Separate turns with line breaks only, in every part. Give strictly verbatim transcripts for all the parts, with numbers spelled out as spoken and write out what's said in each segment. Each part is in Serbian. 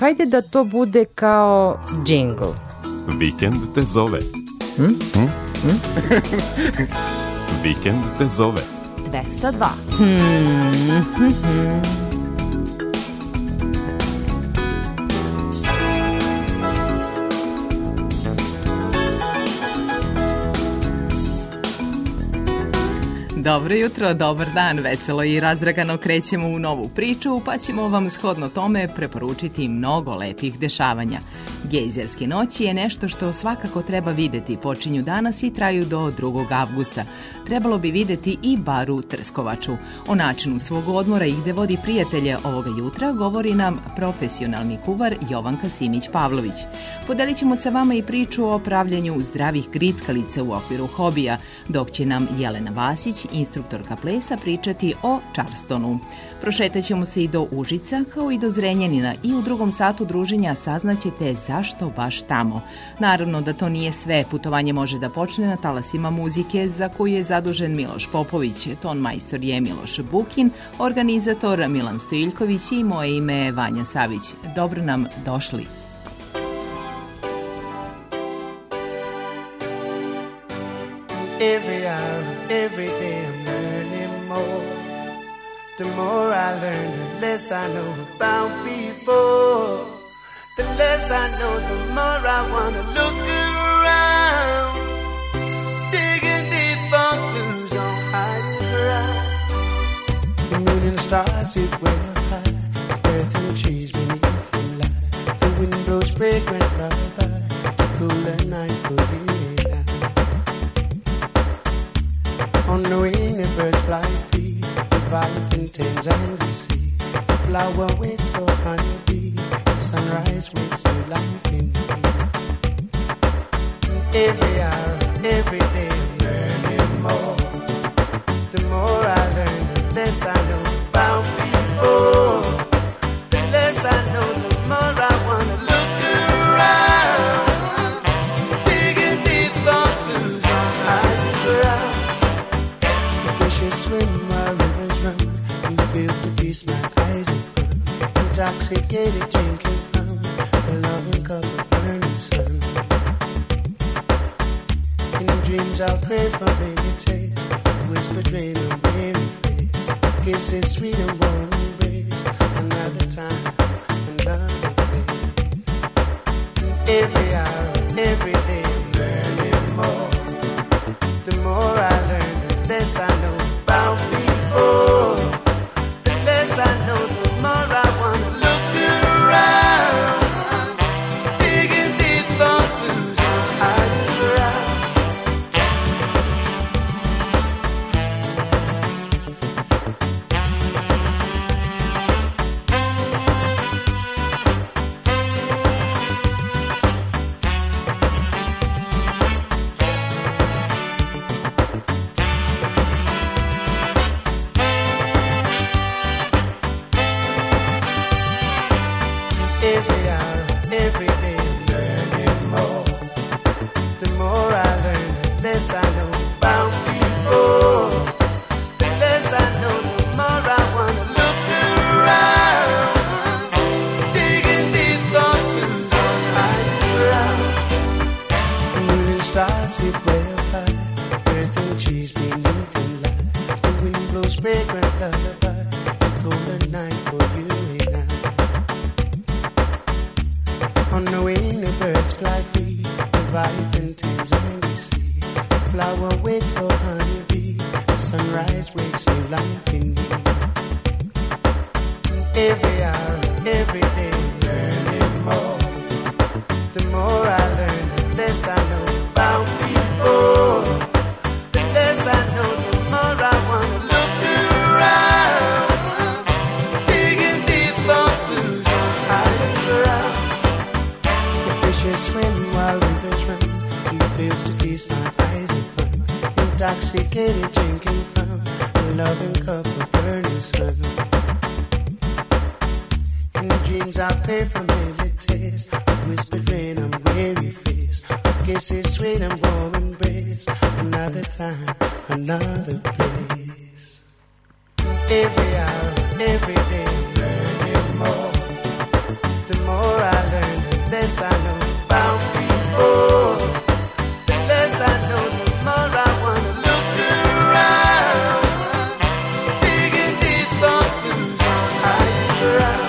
hajde da to bude kao džingl.
Vikend te zove.
Hm?
Hm?
Hm?
Vikend te zove.
dvesta dva. Hmm. Hm, hm.
Dobro jutro, dobar dan, veselo i razdragano krećemo u novu priču, pa ćemo vam shodno tome preporučiti mnogo lepih dešavanja. Gejzerske noći je nešto što svakako treba videti, počinju danas i traju do drugog avgusta. Trebalo bi videti i bar u Trskovaču. O načinu svog odmora i gde vodi prijatelje ovoga jutra govori nam profesionalni kuvar Jovanka Simić-Pavlović. Podelit ćemo sa vama i priču o pravljenju zdravih grickalica u okviru hobija, dok će nam Jelena Vasić, instruktorka plesa, pričati o Charlestonu. Prošetaćemo se i do Užica, kao i do Zrenjanina, i u drugom satu druženja saznaćete zašto baš tamo. Naravno da to nije sve, putovanje može da počne na talasima muzike za koju je zadužen Miloš Popović, ton majstor je Miloš Bukin, organizator Milan Stojiljković i moje ime je Vanja Savić. Dobro nam došli.
Every hour, every day I'm learning more. The more I learn, the less I know about before. The less I know, the more I want to look around. Digging deep for clues on hiding ground. The moon and the stars sit way up high. Earth and trees beneath the light. The wind blows fragrant lullaby. The cooler night for you and I. On the wing, the birds fly free. Leviathan tames and we see. The flower waits for honeybee. The sunrise waits for life in me. Every hour, every day I'm learning more. The more I learn, the less I know about before. The less I know, the more I want to look around. Digging deep for clues on hiding ground. The fishes swim while rivers run. You feel the feast like eyes and fun. Intoxicated drinking from the loving cup of burning sun. In dreams I'll crave for baby taste. Whispered rain on weary face. Kisses sweet and warm embrace. Another time, another place. Every hour, every day I'm learning more. The more I learn, the less I know about before. The less I know, the more I want to look around. Digging deep for clues on hiding ground. Every hour, every day I'm learning more. The more I learn, the less I know about before. The less I know, the more I want to look around. Digging deep for clues on hiding ground. The moon and stars sit way up high. Earth and trees beneath the light. The wind blows fragrant lullaby. The colder night for you and I. On the wing, the birds fly free. Leviathan tames and we see. The flower waits for honeybee. The sunrise wakes new life in me. Every hour, every day, learning more. The more I learn, the less I know about before. The less I know, the more I want to look around. Digging deep for clues on hiding ground. Fishes swim while rivers run. He feels to feast my eyes and fun. Intoxicated drinking from the loving cup of burning sun. In dreams I pray for meditate. Whispered rain on weary face. Kisses sweet and warm embrace. Another time, another place. Every hour, every day I'm learning more. The more less I know about people, the less I know, the more I wanna look around, digging deep for clues on higher ground.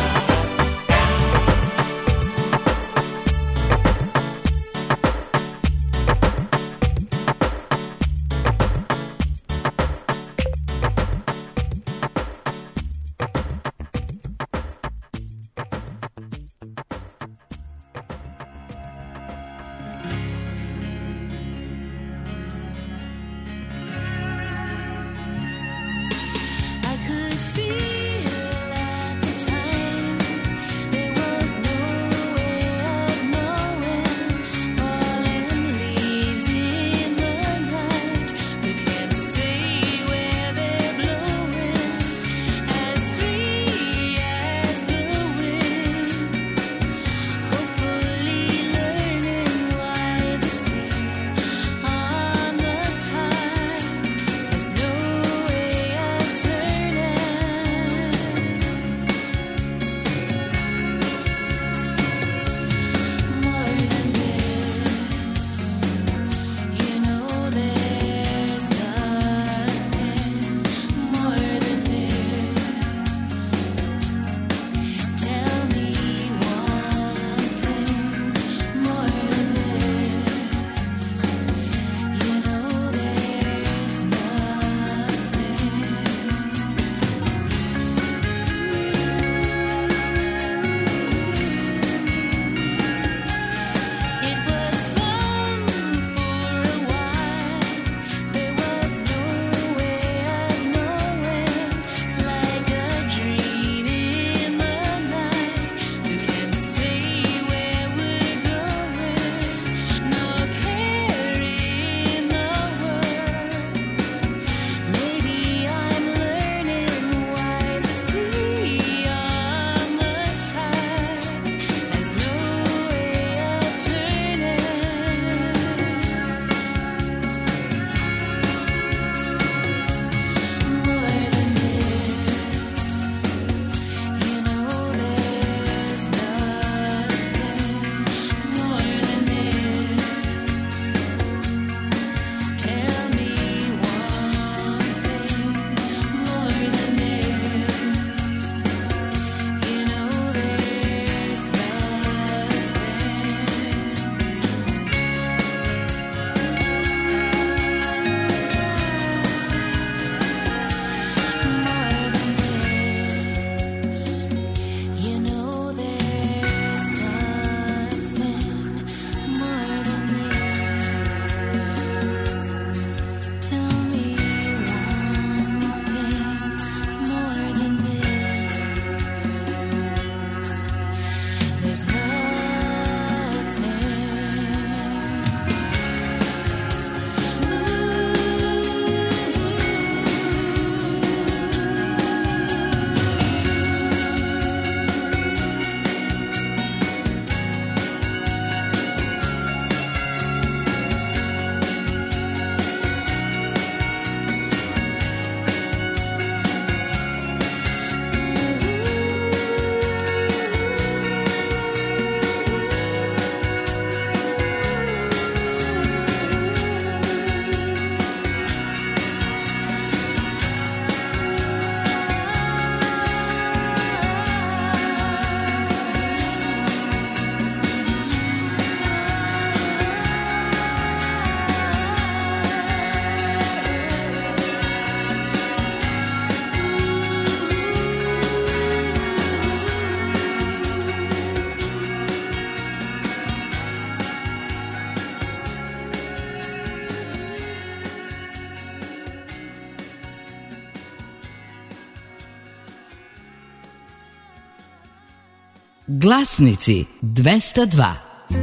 Glasnici dvesta dva.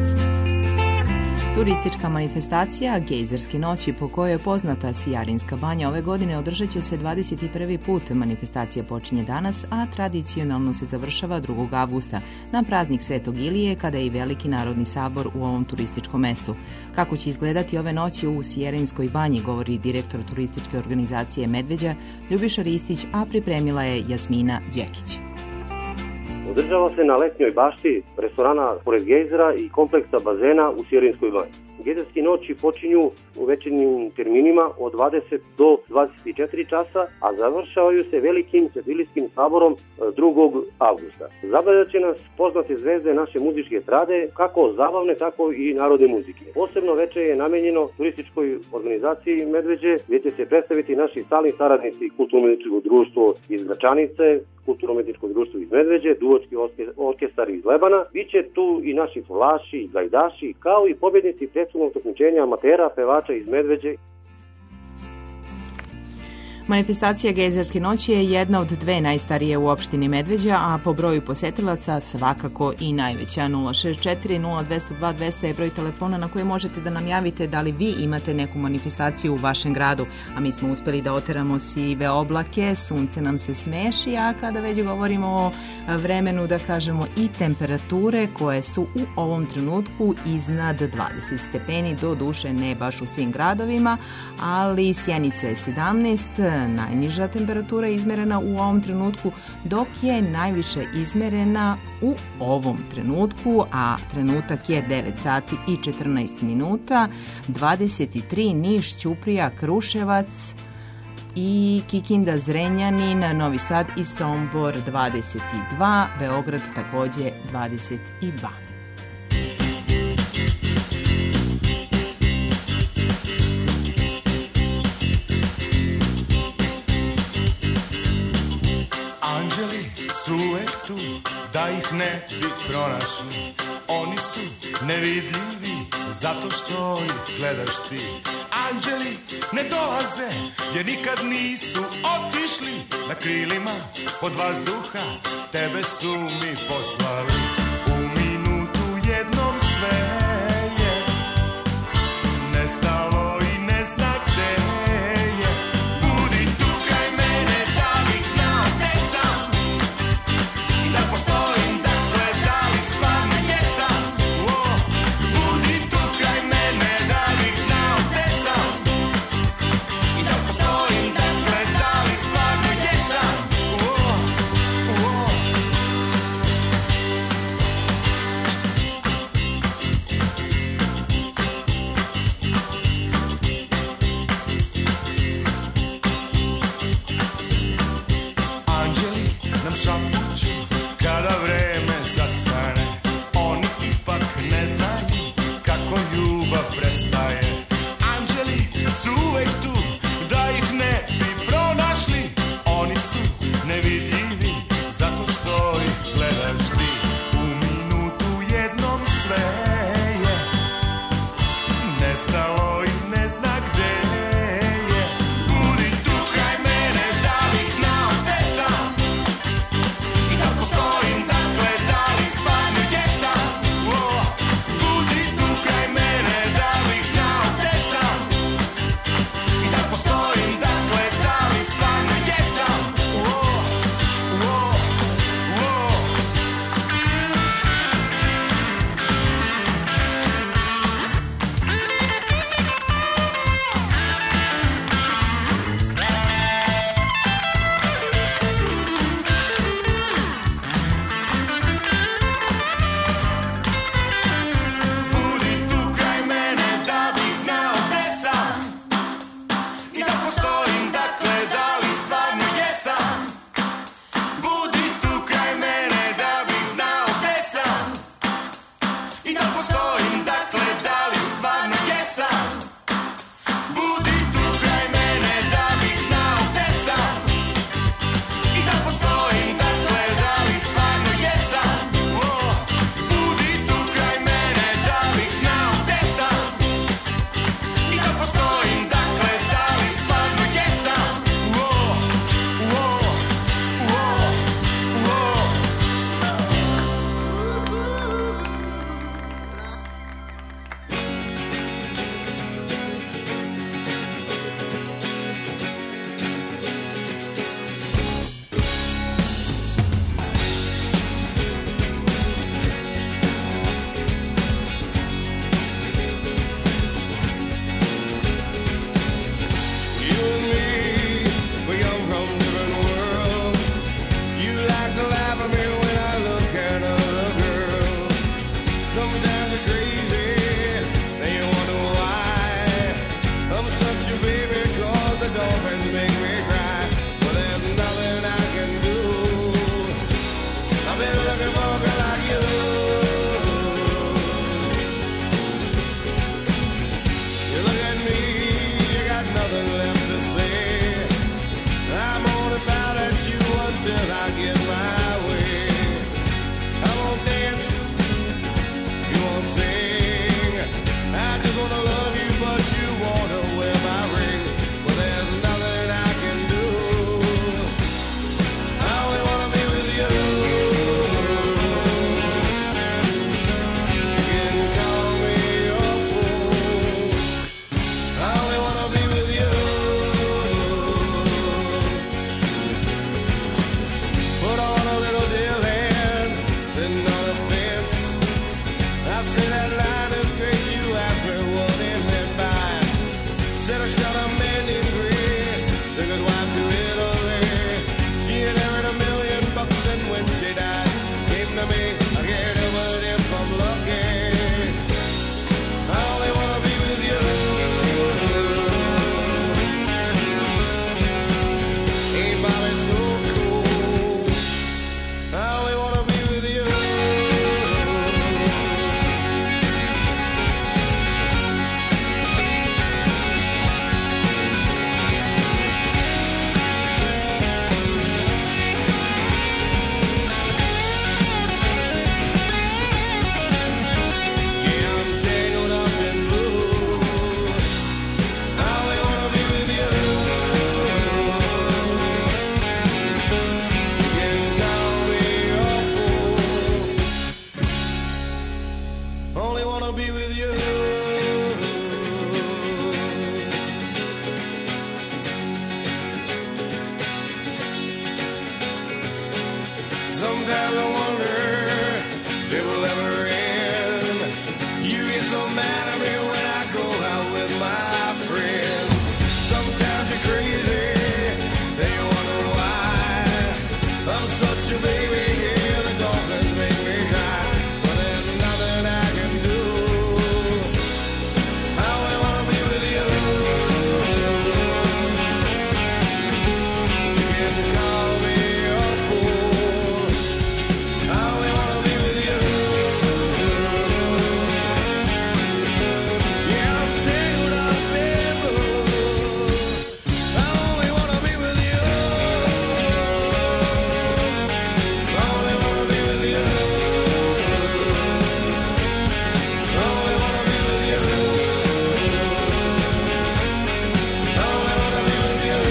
Turistička manifestacija Gejzerske noći, po kojoj je poznata Sijarinska banja, ove godine održat će se dvadeset prvi put. Manifestacija počinje danas, a tradicionalno se završava drugog avgusta na praznik Svetog Ilije, kada je i veliki narodni sabor u ovom turističkom mestu. Kako će izgledati ove noći u Sijarinskoj banji, govori direktor turističke organizacije Medveđa Ljubiša Ristić, a pripremila je Jasmina Đekić.
Održava se na letnjoj bašti restorana pored gejzera i kompleksa bazena u Sjelinskoj banji. Gejzerske noći počinju u večernjim terminima od dvadeset do dvadeset četiri časa, a završavaju se velikim svetilijskim saborom drugog avgusta. Zabavljaće nas poznate zvezde naše muzičke estrade, kako zabavne, tako i narodne muzike. Posebno veče je namenjeno turističkoj organizaciji Medveđe, gdje će se predstaviti naši stalni saradnici Kulturno-umetničko društvo iz Gračanice, Kulturno-umetničko društvo iz Medveđe, Duvački orkestar iz Lebana. Biće tu i naši folaši, gajdaši, kao i pobjednici predstavnog takmičenja amatera, pevača iz Medveđe.
Manifestacija Gejzerske noći je jedna od dve najstarije u opštini Medveđa, a po broju posetilaca svakako i najveća. nula šest četiri nula dva nula dva dva nula nula je broj telefona na koji možete da nam javite da li vi imate neku manifestaciju u vašem gradu, a mi smo uspeli da oteramo sive oblake, sunce nam se smeši, a kada već govorimo o vremenu, da kažemo i temperature koje su u ovom trenutku iznad dvadeset stepeni, do duše ne baš u svim gradovima, ali Sjenica je sedamnaest, najniža temperatura izmerena u ovom trenutku, dok je najviše izmerena u ovom trenutku, a trenutak je devet sati i četrnaest minuta, dvadeset tri Niš, Ćuprija, Kruševac i Kikinda, Zrenjanin, Novi Sad i Sombor dvadeset dva, Beograd takođe dvadeset dva.
Su uvek tu, da ih ne bi pronašli. Oni su nevidljivi, zato što ih gledaš ti. Anđeli ne dolaze, jer nikad nisu otišli. Na krilima od vazduha tebe su mi poslali. U minutu jednom sve je nestalo i ne zna gde je. Budi tu kraj mene da bih znao gde sam i da postojim, dakle da li stvarno jesam. Oh, budi tu kraj mene da bih znao gde sam i da postojim, dakle da li stvarno jesam. Oh, oh. Sometimes I wonder if it will ever end. You get so mad at me when I go out with my friends. Sometimes you're crazy, then you wonder why. I'm such a baby, yeah, the dolphins make me cry. But there's nothing I can do. I only wanna be with you. You can call me a fool. I only wanna be with you. Yeah, I'm tangled up in blue. I only wanna be with you. I only wanna be with you. I only wanna be with you. I only wanna be with you.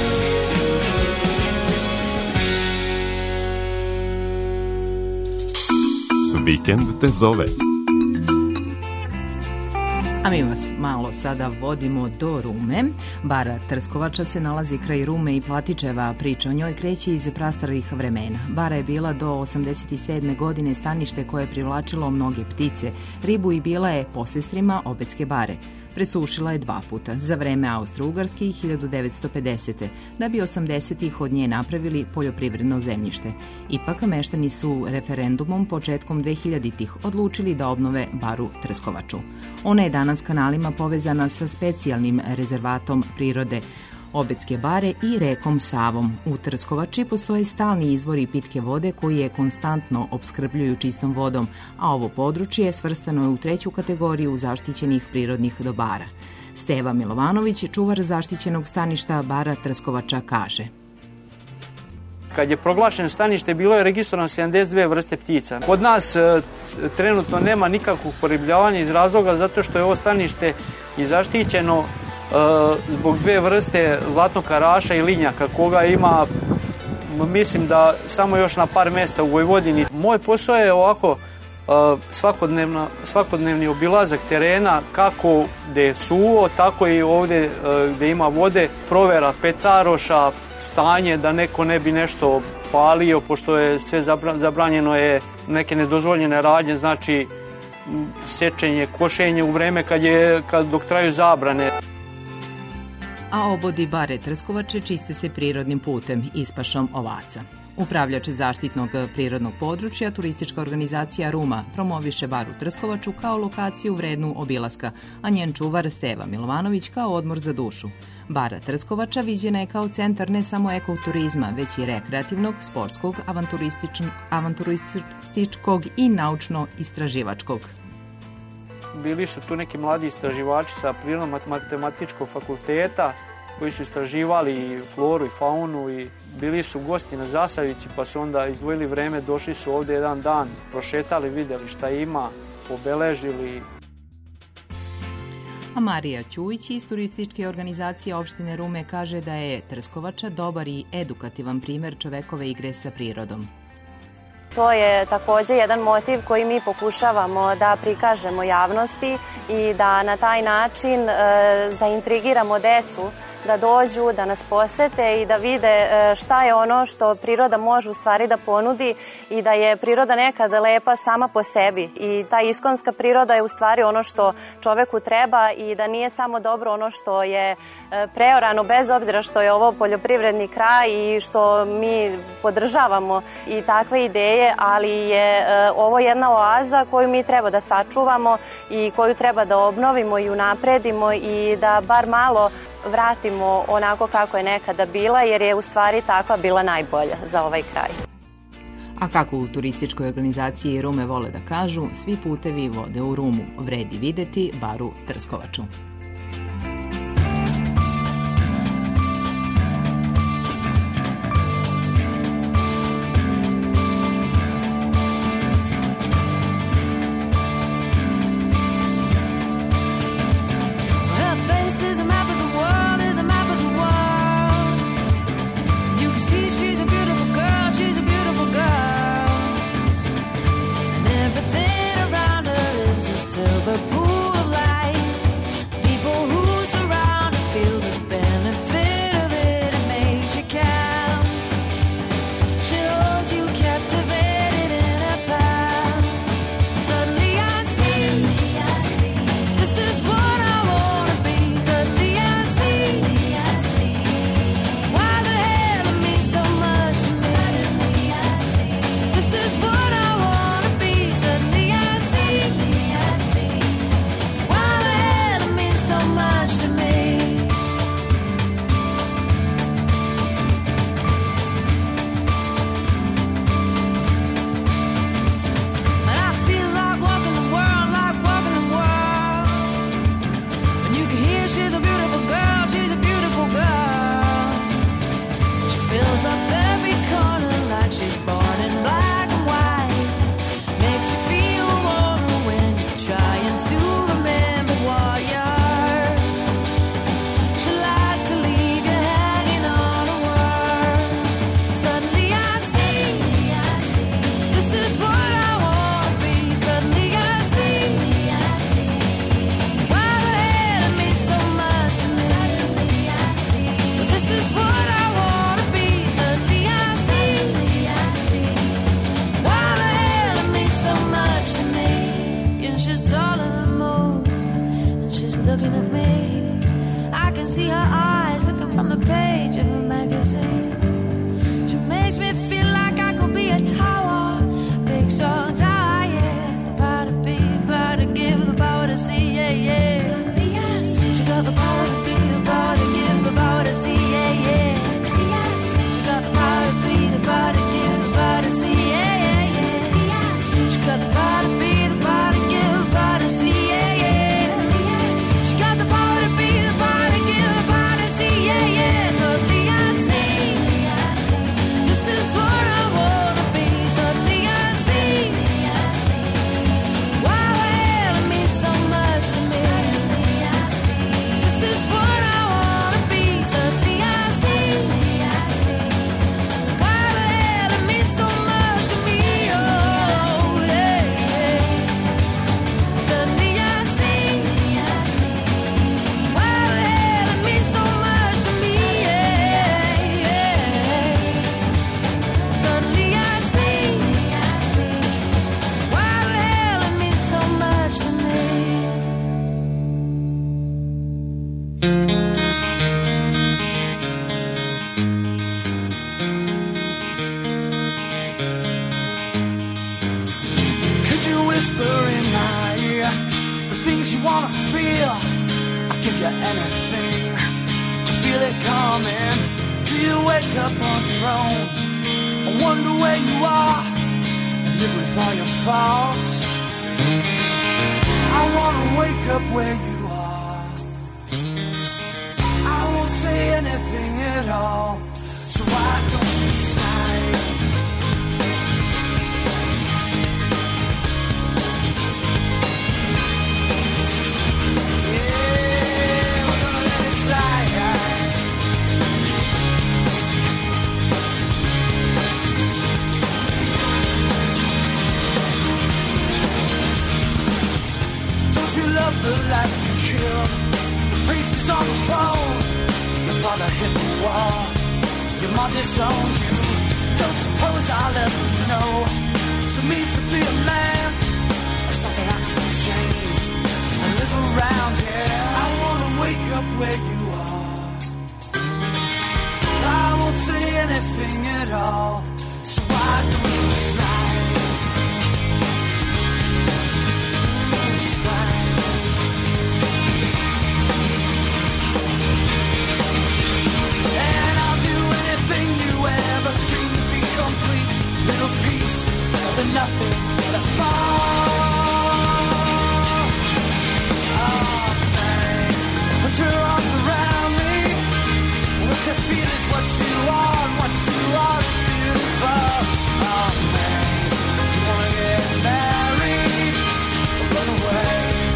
Vikend te zove.
A mi vas malo sada vodimo do Rume. Bara Trskovača se nalazi kraj Rume i Platičeva, priča o njoj kreće iz prastarih vremena. Bara je bila do osamdeset sedme godine stanište koje je privlačilo mnoge ptice, ribu i bila je posestrima Obedske bare. Presušila je dva puta, za vreme Austro-Ugarske i hiljadu devetsto pedesete. da bi osamdesetih od nje napravili poljoprivredno zemljište. Ipak meštani su referendumom početkom dvehiljaditih odlučili da obnove Baru Trskovaču. Ona je danas kanalima povezana sa specijalnim rezervatom prirode Obedske bare i rekom Savom. U Trskovači postoje stalni izvori pitke vode koji je konstantno opskrbljuju čistom vodom, a ovo područje svrstano je u treću kategoriju zaštićenih prirodnih dobara. Steva Milovanović, čuvar zaštićenog staništa Bara Trskovača, kaže:
Kad je proglašeno stanište, bilo je registrovano sedamdeset dve vrste ptica. Kod nas e, trenutno nema nikakvog poribljavanja iz razloga zato što je ovo stanište i zaštićeno zbog dve vrste zlatnog karaša i linjaka, koga ima, mislim da samo još na par mesta u Vojvodini. Moj posao je ovako svakodnevna, svakodnevni obilazak terena, kako gde je suvo, tako i ovde gde ima vode, provera pecaroša, stanje da neko ne bi nešto palio, pošto je sve zabranjeno, je neke nedozvoljene radnje, znači sečenje, košenje u vreme kad je, kad dok traju zabrane.
A obodi Bare Trskovače čiste se prirodnim putem, ispašom ovaca. Upravljač zaštitnog prirodnog područja, turistička organizacija Ruma, promoviše Baru Trskovaču kao lokaciju vrednu obilaska, a njen čuvar Steva Milovanović kao odmor za dušu. Bara Trskovača viđena je kao centar ne samo ekoturizma, već i rekreativnog, sportskog, avanturističkog i naučno-istraživačkog.
Bili su tu neki mladi istraživači sa prirodno-matematičkog fakulteta koji su istraživali floru i faunu i bili su gosti na Zasavici, pa su onda izdvojili vreme, došli su ovde jedan dan, prošetali, videli šta ima, obeležili.
A Marija Ćujić iz turističke organizacije opštine Rume kaže da je Trskovača dobar i edukativan primer čovekove igre sa prirodom.
To je takođe jedan motiv koji mi pokušavamo da prikažemo javnosti i da na taj način e, zaintrigiramo decu da dođu, da nas posete i da vide šta je ono što priroda može u stvari da ponudi i da je priroda nekada lepa sama po sebi. I ta iskonska priroda je u stvari ono što čoveku treba i da nije samo dobro ono što je preorano, bez obzira što je ovo poljoprivredni kraj i što mi podržavamo i takve ideje, ali je ovo jedna oaza koju mi treba da sačuvamo i koju treba da obnovimo i unapredimo i da bar malo vratimo onako kako je nekada bila, jer je u stvari takva bila najbolja za ovaj kraj.
A kako u turističkoj organizaciji Rume vole da kažu, svi putevi vode u Rumu, vredi videti Baru Trskovaču.
Silver pool of light. see her eyes looking from the page of a magazine. She makes me feel like I could be a tower, big strong tower, yeah. The power to be, the power to give, the power to see, yeah, yeah. Suddenly I see she got the power to be, the power to give, the power to see, yeah, yeah. Suddenly I see she got the power to be, the power to give, the power to see, yeah, yeah, yeah. Suddenly I see she got the power to be, the power to give, the power to see, yeah, yeah. Suddenly I see she got the power to be, the power to give, the power to see, yeah, yeah. Suddenly I see this is what I wanna be. Suddenly I see why the hell it means so much to me. This is what I wanna be. Suddenly I see why the hell it means so much to me. Oh yeah, yeah. Suddenly I see why the hell it means so much to me. Yeah, yeah. Suddenly I see why the hell it means so much to me.
Could you whisper in my ear the things you wanna feel? I'll give you anything to feel it coming. Do you wake up on your own and wonder where you are and live with all your faults? I wanna wake up where you are. I won't say anything at all, so why don't you slide? Yeah, we're gonna let it slide. Don't you love the life you killed? The priest is on the phone. Your father hit the wall. Your mom disowned you. Don't suppose I'll ever know. So means to be a man or something I can change. I live around here. I wanna wake up where you are. I won't say anything at all. So why don't you slide? Slide. And I'll do anything you ever dreamed to be complete. Little pieces of the nothing that fall. Oh, man. Put your arms around me. What you feel is what you are. What you are is beautiful. Oh, man. You wanna get married or run away?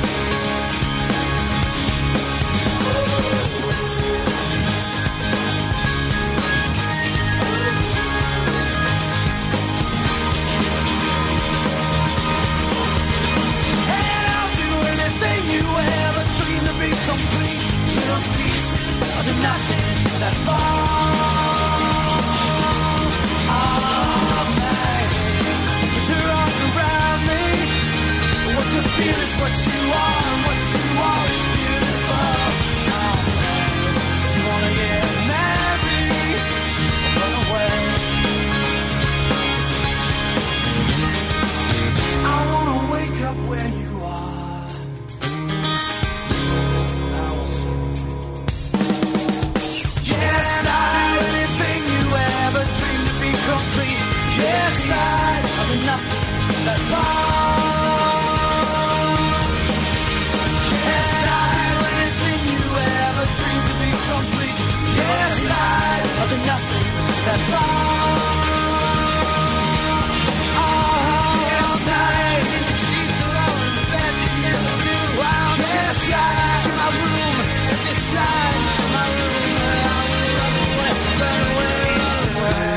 And I'll do anything you ever dreamed to be complete. Little pieces of the nothing that fall. Oh, man. Put your arms around me. What you feel is what you are, and what you are is beautiful. Oh, man. Do you wanna get married or run away? I wanna wake up where you are. Yes, I'll do anything you ever dreamed to be complete. Yes, I'll do nothing that fall. Yes, I'll do anything you ever dreamed to be complete. Yes, I'll do nothing that fall. Oh, yes, I'll in the sheets alone in the bed you never knew. I'll just slide to my room. Just slide to my room. I will run away, run away, run away.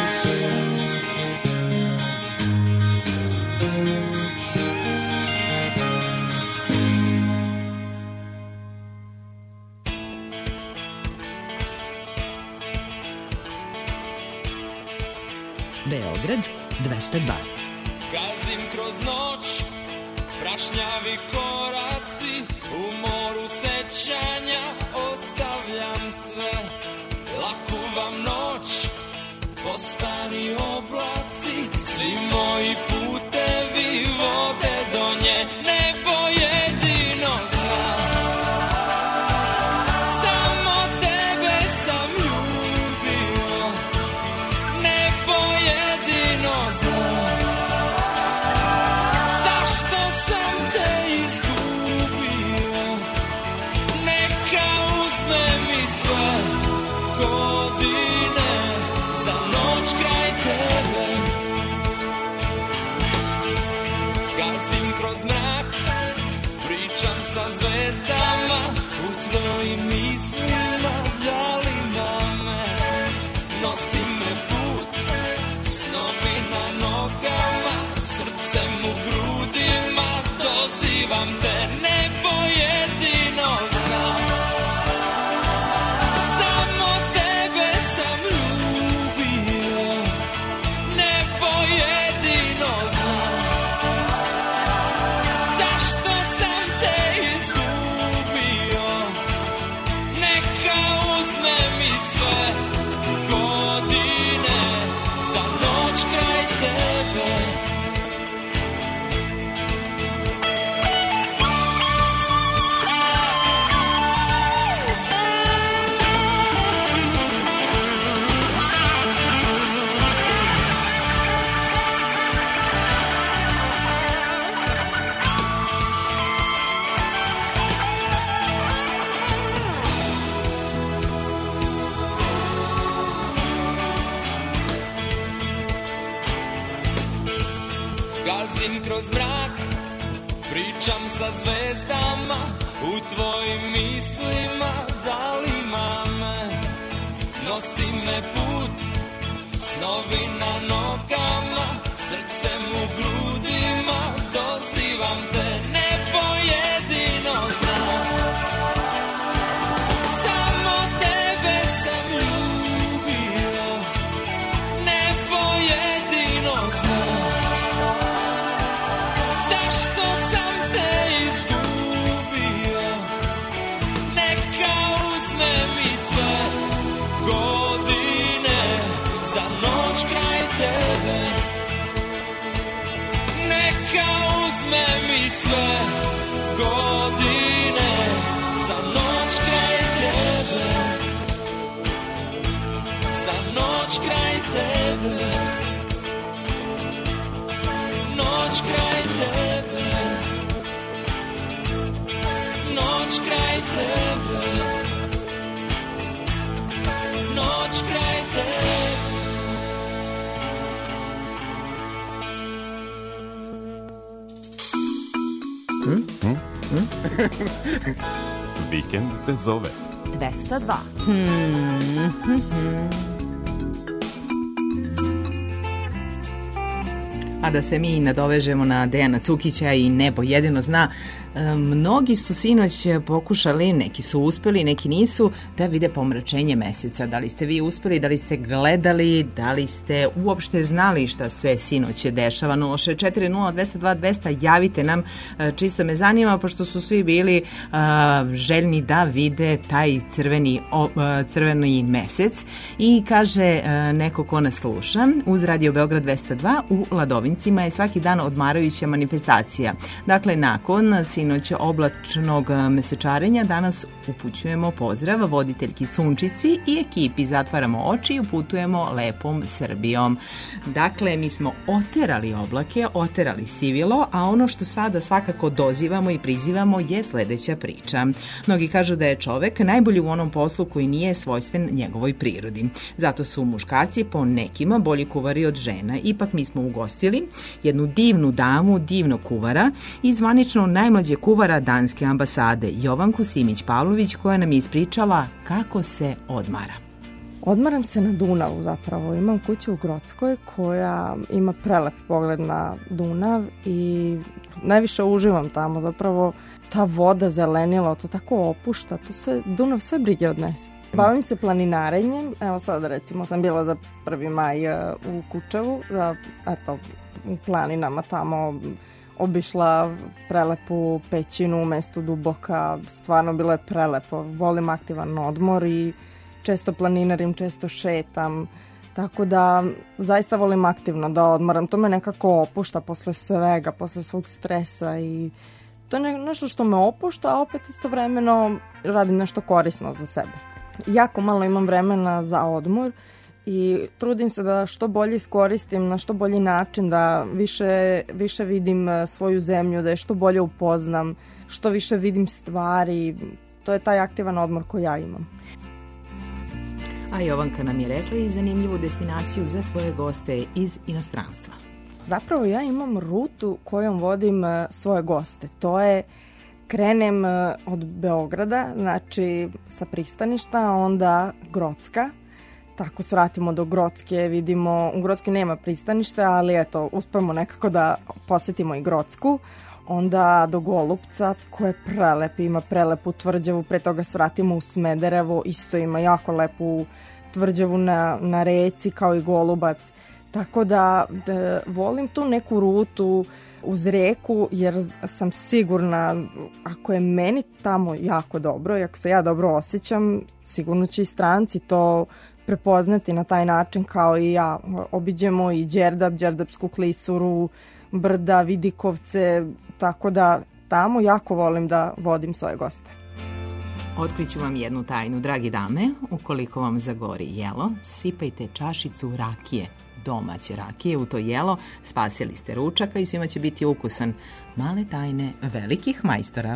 Beograd dvesta dva.
Gazim kroz noć, prašnjavi koraci, u moru sećanja o ostavljam sve, laku vam noć, postani oblaci, svi moji putevi vode do nje, nebo jedino zna. Samo tebe sam ljubio, nebo jedino zna. Zašto sam te izgubio, neka uzme mi sve godine za noć kraj tebe. Gazim kroz mrak, pričam sa zvezdama, u tvojim mislima dalima me. Nosi me put, snovi na nogama, srcem u grudima, dozivam te, nebo jedino zna. Samo tebe sam ljubio, nebo jedino zna. Zašto sam te izgubio, neka uzme mi sve godine za noć kraj tebe. Gazim kroz mrak, pričam sa zvezdama, u tvojim mislima dalima me. Nosi me put, snovi na nogama, srcem u grudima, dozivam te, nebo jedino zna. Samo tebe sam ljubio, nebo jedino zna. Zašto sam te izgubio, neka uzme mi sve godine za noć kraj tebe. Neka uzme mi sve godine za noć kraj tebe. Za noć kraj tebe. Noć kraj tebe. Noć kraj tebe. Noć kraj tebe.
Hm? Hm? Hm? Vikend te zove.
dvesta dva. Hmm. Hmm.
A da se mi nadovežemo na Dejana Cukića i nebo jedino zna, mnogi su sinoć pokušali, neki su uspeli, neki nisu, da vide pomračenje meseca. Da li ste vi uspeli, da li ste gledali, da li ste uopšte znali šta se sinoć dešava? nula šest četiri nula dvesta dva dvesta, javite nam, čisto me zanima, pošto su svi bili uh, željni da vide taj crveni, uh, crveni mesec. I kaže uh, neko ko nas sluša, uz Radio Beograd dvesta dva u Ladovincima je svaki dan odmarajuća manifestacija. Dakle, nakon sinoć oblačnog mesečarenja danas upućujemo pozdrav voditeljki Sunčici i ekipi. Zatvaramo oči i uputujemo lepom Srbijom. Dakle, mi smo oterali oblake, oterali sivilo, a ono što sada svakako dozivamo i prizivamo je sledeća priča. Mnogi kažu da je čovek najbolji u onom poslu koji nije svojstven njegovoj prirodi. Zato su muškarci po nekima bolji kuvari od žena. Ipak mi smo ugostili jednu divnu damu, divnog kuvara i zvanično najmlađe kuvara danske ambasade, Jovanku Simić-Pavlović, koja nam je ispričala kako se odmara.
Odmaram se na Dunavu zapravo. Imam kuću u Grockoj koja ima prelep pogled na Dunav i najviše uživam tamo. Zapravo ta voda zelenila, to tako opušta, to sve, Dunav sve brige odnese. Bavim se planinarenjem. Evo sad recimo sam bila za prvi maj u Kučevu, za, eto, u planinama tamo obišla prelepu pećinu u mestu Duboka, stvarno bilo je prelepo. Volim aktivan odmor i često planinarim, često šetam, tako da zaista volim aktivno da odmaram. To me nekako opušta posle svega, posle svog stresa i to je nešto što me opušta, a opet istovremeno radim nešto korisno za sebe. Jako malo imam vremena za odmor i trudim se da što bolje iskoristim na što bolji način, da više, više vidim svoju zemlju, da je što bolje upoznam, što više vidim stvari. To je taj aktivan odmor koji ja imam.
A Jovanka nam je rekla i zanimljivu destinaciju za svoje goste iz inostranstva.
Zapravo ja imam rutu kojom vodim svoje goste. To je, krenem od Beograda, znači sa pristaništa, onda Grocka. Tako svratimo do Grocke, vidimo, u Grocki nema pristaništa, ali eto, uspemo nekako da posetimo i Grocku. Onda do Golupca, koji je prelep, ima prelepu tvrđavu, pre toga svratimo u Smederevo, isto ima jako lepu tvrđavu na, na reci kao i Golubac. Tako da, da volim tu neku rutu uz reku, jer sam sigurna, ako je meni tamo jako dobro i ako se ja dobro osjećam, sigurno će i stranci to prepoznati na taj način kao i ja. Obiđemo i Đerdap, Đerdapsku klisuru, Brda, Vidikovce, tako da tamo jako volim da vodim svoje goste.
Otkriću vam jednu tajnu, dragi dame. Ukoliko vam zagori jelo, sipajte čašicu rakije, domaće rakije u to jelo, spasili ste ručaka i svima će biti ukusan. Male tajne velikih majstora.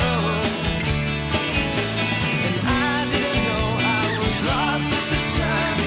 Lost at the time.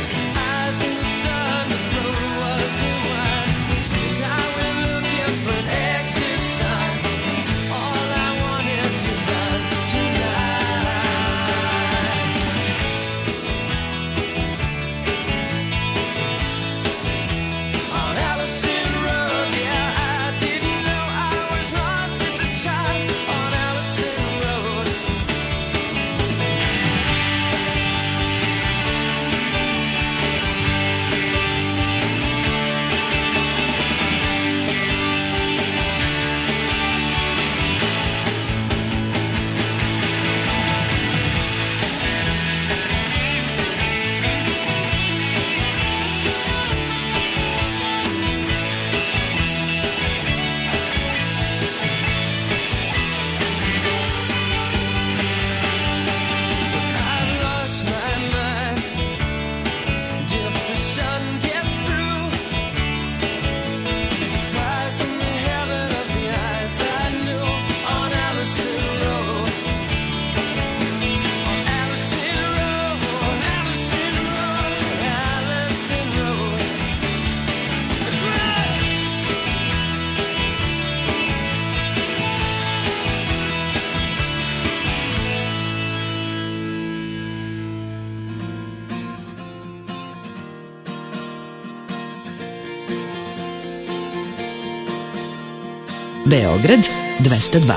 Beograd dvesta dva.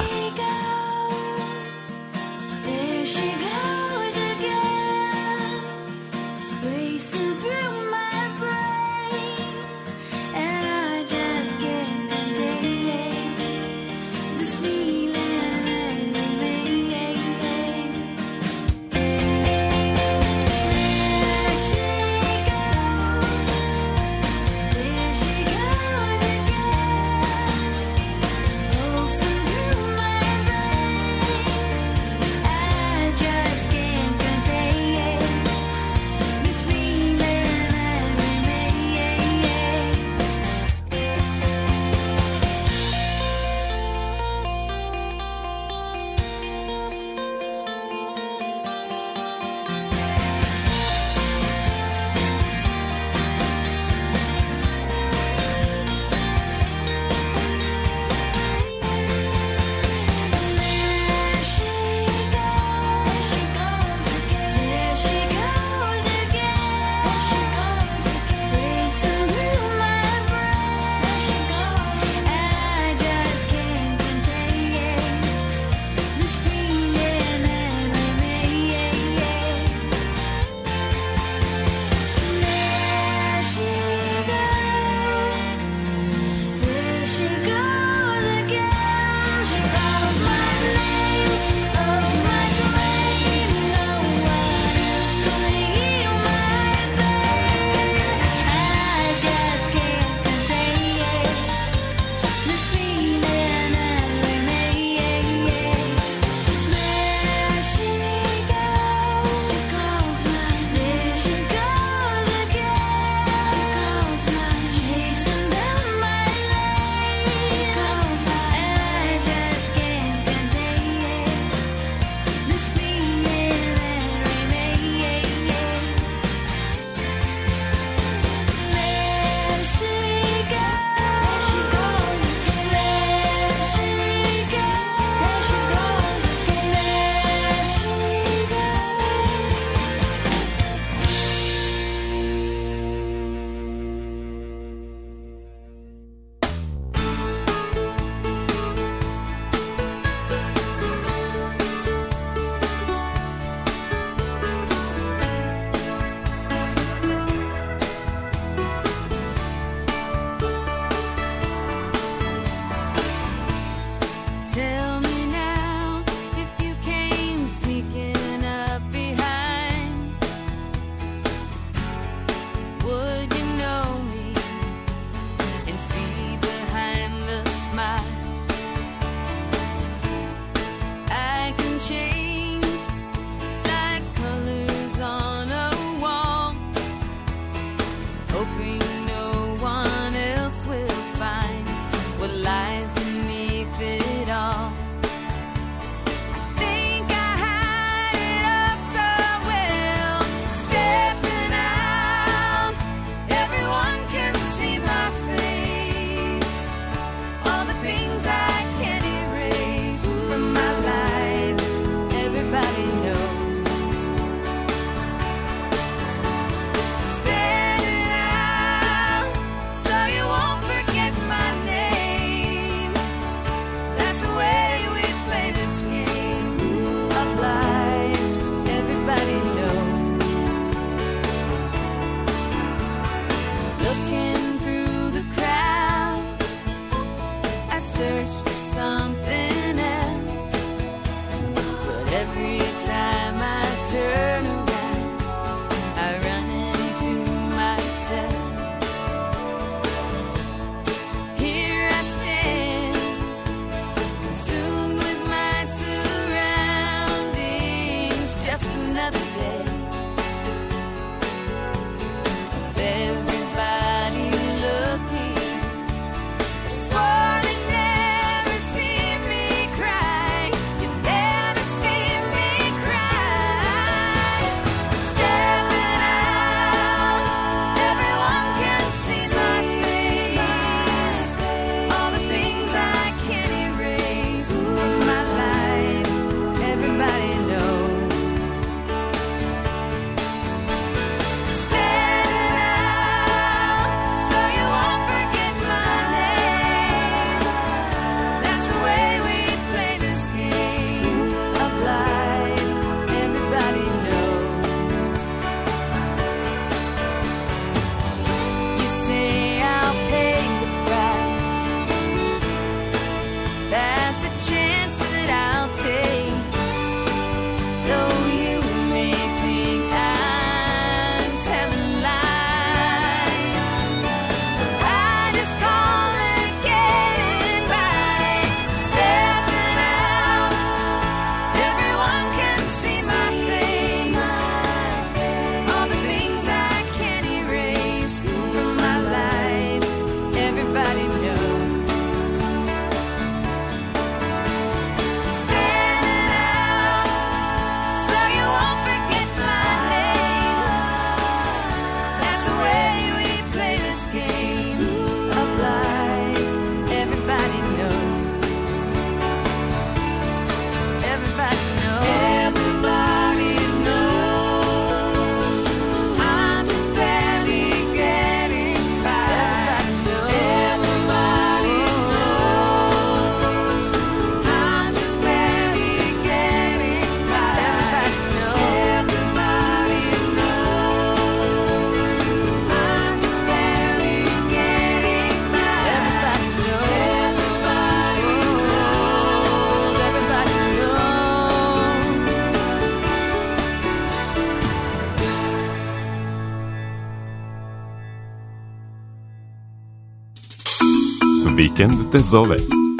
Vikend te zove.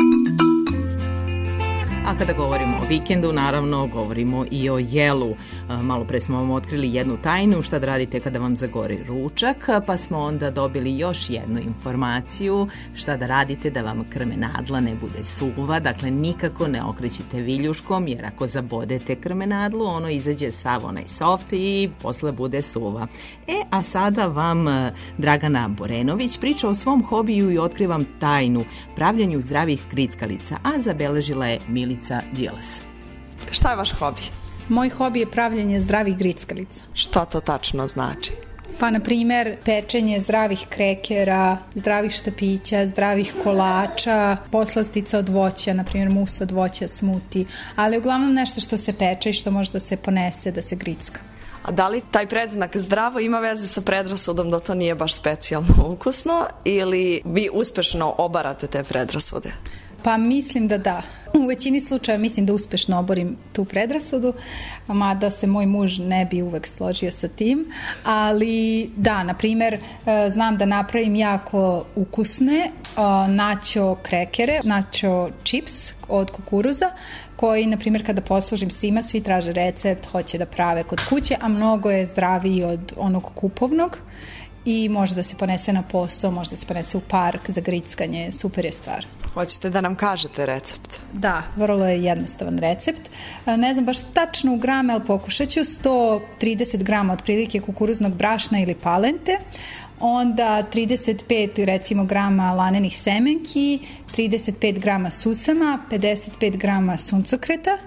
A kada govorimo o vikendu, naravno govorimo i o jelu. Malo pre smo vam otkrili jednu tajnu, šta da radite kada vam zagori ručak, pa smo onda dobili još jednu informaciju, šta da radite da vam krmenadla ne bude suva. Dakle, nikako ne okrećite viljuškom, jer ako zabodete krmenadlu, ono izađe sav onaj soft i posle bude suva. E, a sada vam Dragana Borenović priča o svom hobiju i otkrivam tajnu, pravljanju zdravih grickalica, a zabeležila je Milica Đilas.
Šta je vaš hobi?
Moj hobi je pravljenje zdravih grickalica.
Šta to tačno znači?
Pa, na primer, pečenje zdravih krekera, zdravih štapića, zdravih kolača, poslastica od voća, na primjer mus od voća, smuti, ali uglavnom nešto što se peče i što može da se ponese, da se gricka.
A da li taj predznak zdravo ima veze sa predrasudom da to nije baš specijalno ukusno ili vi uspešno obarate te predrasude?
Pa mislim da da. U većini slučaja mislim da uspešno oborim tu predrasudu, mada se moj muž ne bi uvek složio sa tim, ali da, na primjer, znam da napravim jako ukusne nacho krekere, nacho čips od kukuruza, koji, na primjer, kada poslužim svima, svi traže recept, hoće da prave kod kuće, a mnogo je zdraviji od onog kupovnog i može da se ponese na posao, može da se ponese u park za grickanje, super je stvar.
Hoćete da nam kažete recept?
Da, vrlo je jednostavan recept. Ne znam baš tačno u grame, ali pokušat ću. sto trideset grama otprilike kukuruznog brašna ili palente, onda trideset pet recimo grama lanenih semenki, trideset pet grama susama, pedeset pet grama suncokreta,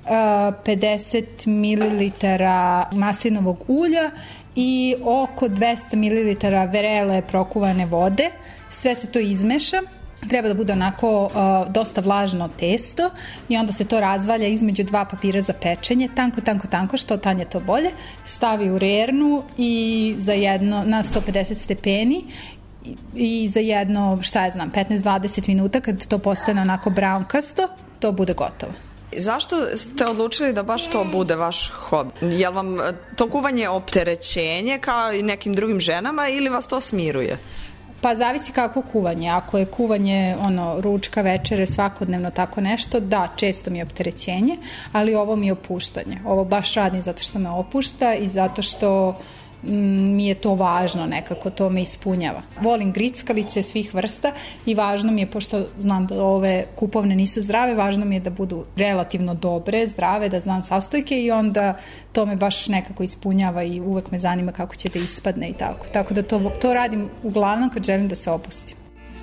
pedeset mililitara maslinovog ulja i oko dvesta mililitara vrele prokuvane vode. Sve se to izmeša. Treba da bude onako uh, dosta vlažno testo i onda se to razvalja između dva papira za pečenje, tanko, tanko, tanko, što tanje to bolje, stavi u rernu i za jedno, na sto pedeset stepeni i, i za jedno, šta ja znam, petnaest do dvadeset minuta, kad to postane onako brownkasto, to bude gotovo.
Zašto ste odlučili da baš to bude vaš hobi? Je li vam to kuvanje opterećenje kao i nekim drugim ženama ili vas to smiruje?
Pa zavisi kako kuvanje. Ako je kuvanje ono, ručka, večere, svakodnevno tako nešto, da, često mi je opterećenje, ali ovo mi je opuštanje. Ovo baš radim zato što me opušta i zato što mi je to važno, nekako to me ispunjava. Volim grickalice svih vrsta i važno mi je, pošto znam da ove kupovne nisu zdrave, važno mi je da budu relativno dobre, zdrave, da znam sastojke i onda to me baš nekako ispunjava i uvek me zanima kako će da ispadne i tako. Tako da to, to radim uglavnom kad želim da se opustim.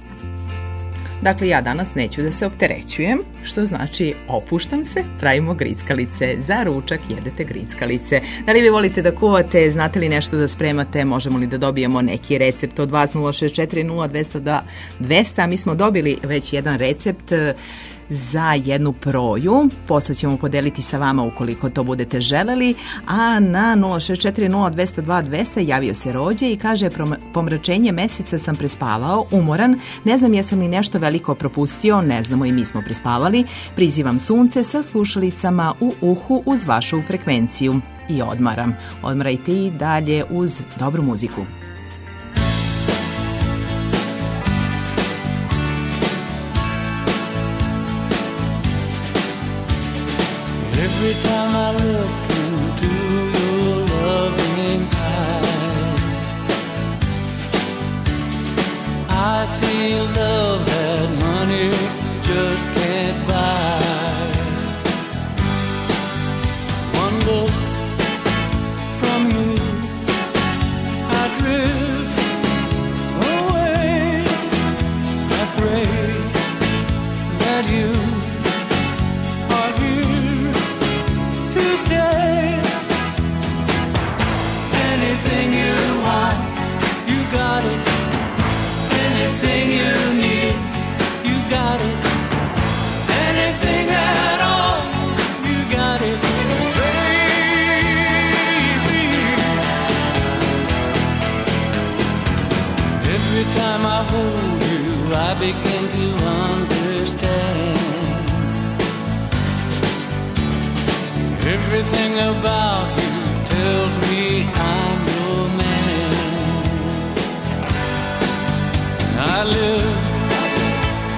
Dakle, ja danas neću da se opterećujem, što znači opuštam se, pravimo grickalice. Za ručak jedete grickalice. Da li vi volite da kuvate, znate li nešto da spremate, možemo li da dobijemo neki recept od vas? Nula šest četiri nula dvesta dva dvesta. Mi smo dobili već jedan recept za jednu proju, posle ćemo podeliti sa vama ukoliko to budete želeli, a na nula šest četiri nula dvesta dva dvesta javio se Rođe i kaže: pomračenje meseca sam prespavao, umoran, ne znam jesam li nešto veliko propustio, ne znamo i mi smo prespavali, prizivam sunce sa slušalicama u uhu uz vašu frekvenciju i odmaram. Odmarajte i dalje uz dobru muziku.
Every time I look into your loving eyes, I see love that money just can't buy. One look from you, I drift away. I pray that you are here to stay. Anything you want, you got it. Anything you need, you got it. Anything at all, you got it, baby. Every time I hold you, I begin to understand. Everything about you tells me I'm your man. I live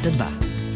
dvesta dva.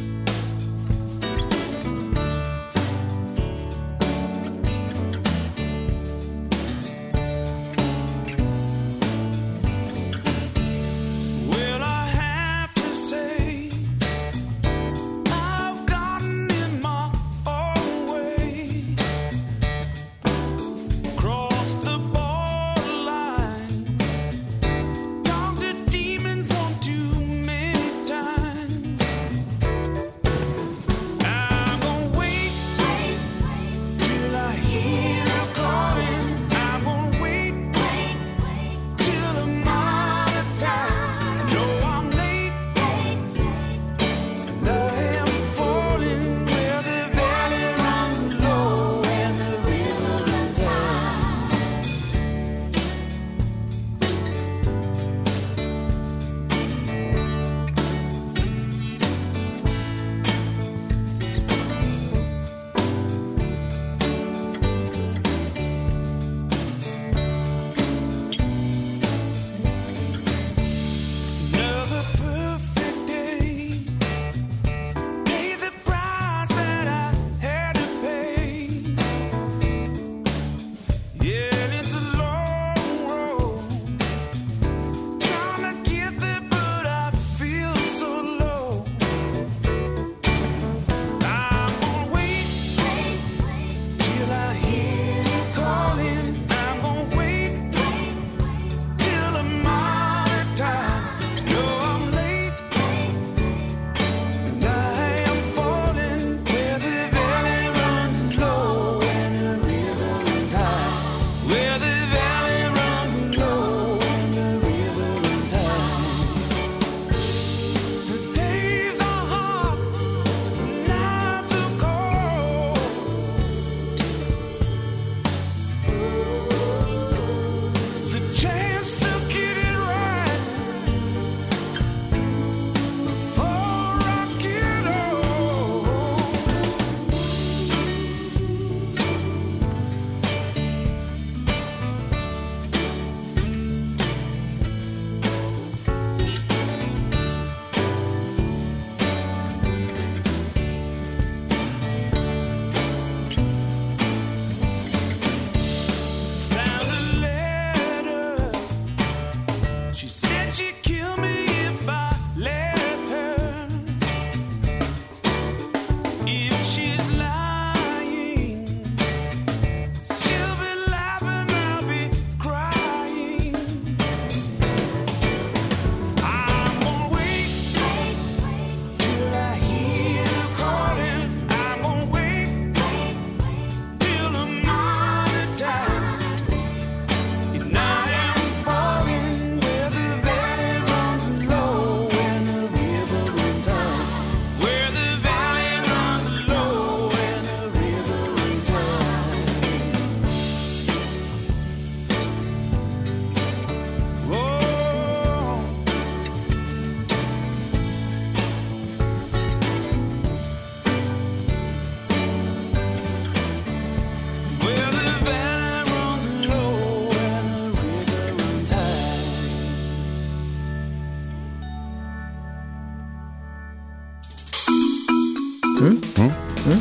Hm? Hm? Hm?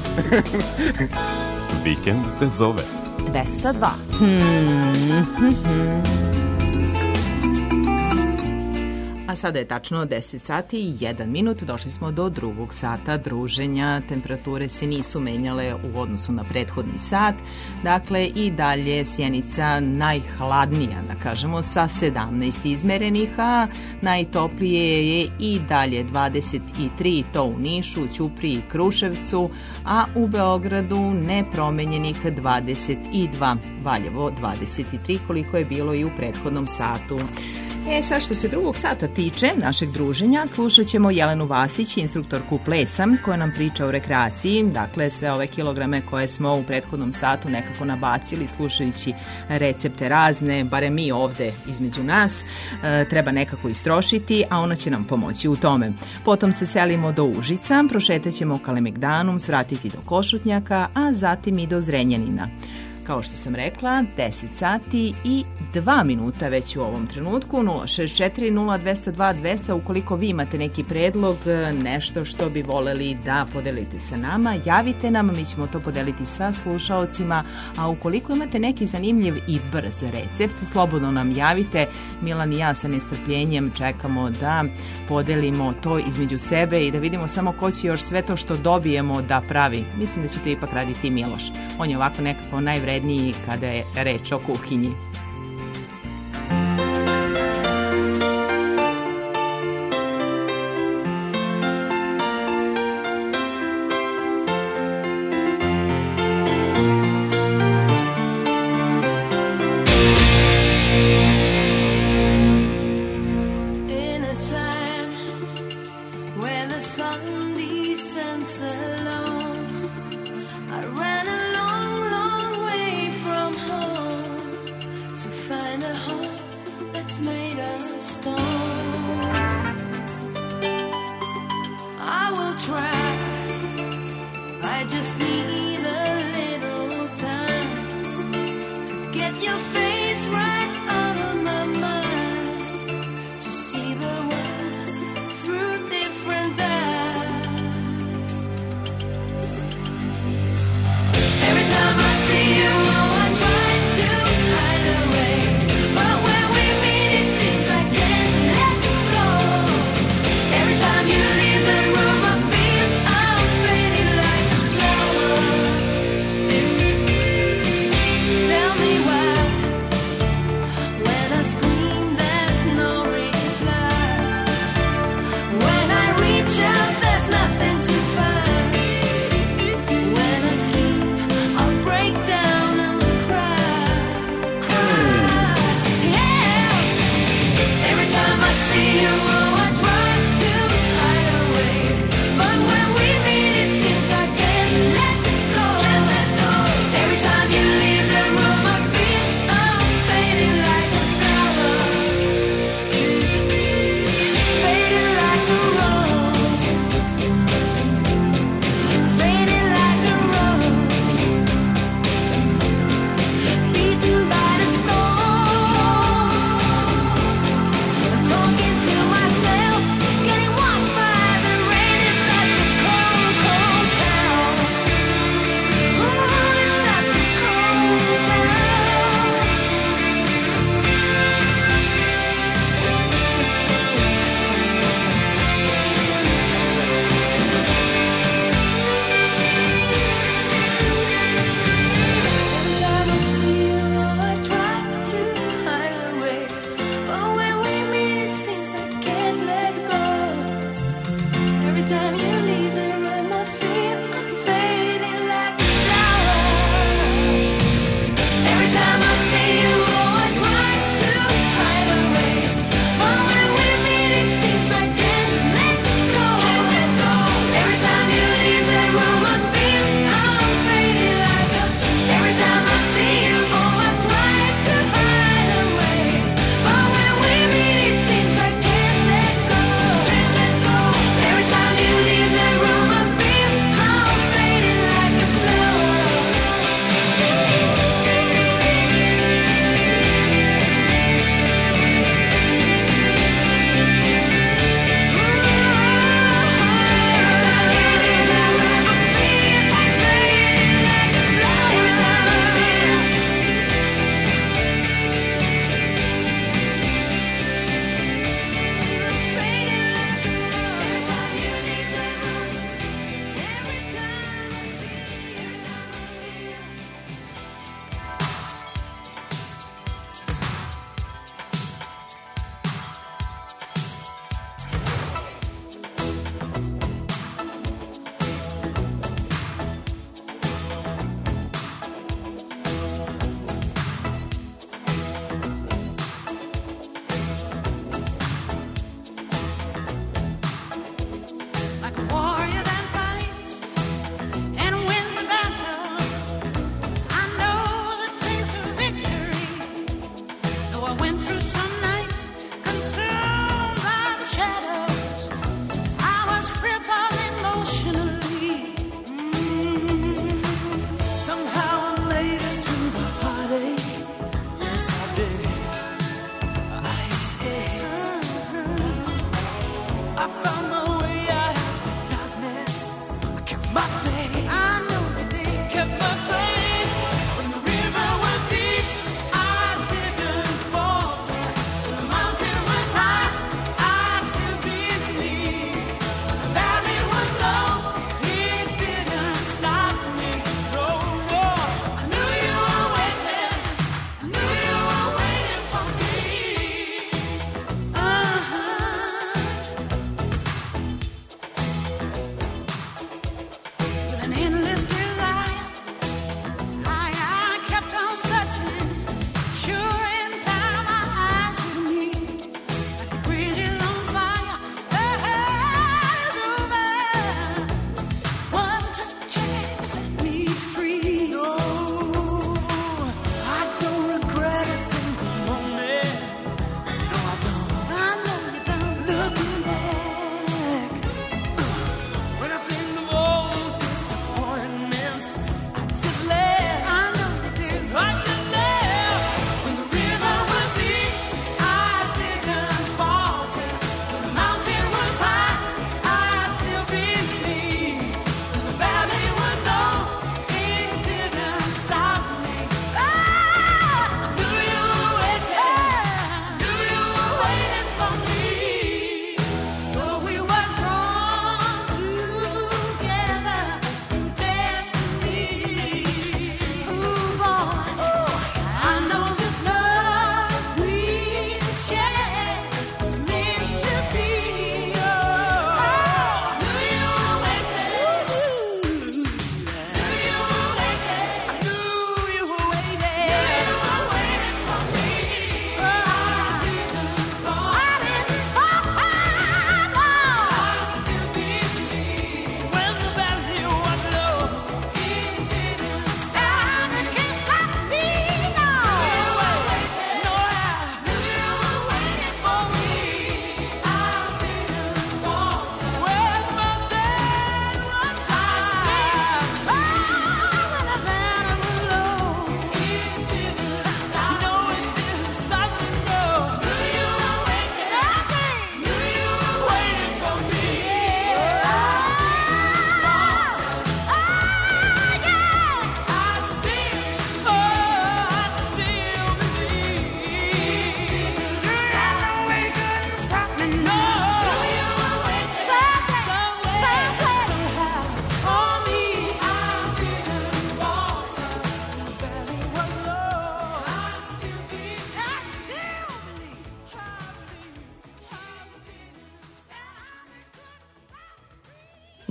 Vikend te zove.
dvesta dva. Hmm.
A sada je tačno deset sati i jedan minut, došli smo do drugog sata druženja. Temperature se nisu menjale u odnosu na prethodni sat, dakle i dalje je Sjenica najhladnija, da kažemo, sa sedamnaest izmerenih, a najtoplije je i dalje dvadeset tri, to u Nišu, Ćupriji i Kruševcu, a u Beogradu nepromenjenih dvadeset dva, Valjevo dvadeset tri, koliko je bilo i u prethodnom satu. E sad, što se drugog sata tiče našeg druženja, slušat ćemo Jelenu Vasić, instruktorku plesa, koja nam priča o rekreaciji, dakle sve ove kilograme koje smo u prethodnom satu nekako nabacili slušajući recepte razne, barem mi ovde između nas, e, treba nekako istrošiti, a ona će nam pomoći u tome. Potom se selimo do Užica, prošetat ćemo Kalemegdanum, svratiti do Košutnjaka, a zatim i do Zrenjanina. Kao što sam rekla, deset sati i dva minuta već u ovom trenutku. Nula šest četiri nula dva zero dva dva zero zero ukoliko vi imate neki predlog, nešto što bi voleli da podelite sa nama, javite nam, mi ćemo to podeliti sa slušaocima, a ukoliko imate neki zanimljiv i brz recept, slobodno nam javite. Milan i ja sa nestrpljenjem čekamo da podelimo to između sebe i da vidimo samo ko će još sve to što dobijemo da pravi. Mislim da će to ipak raditi Miloš. On je ovako nekako najvredniji kada je reč o kuhinji.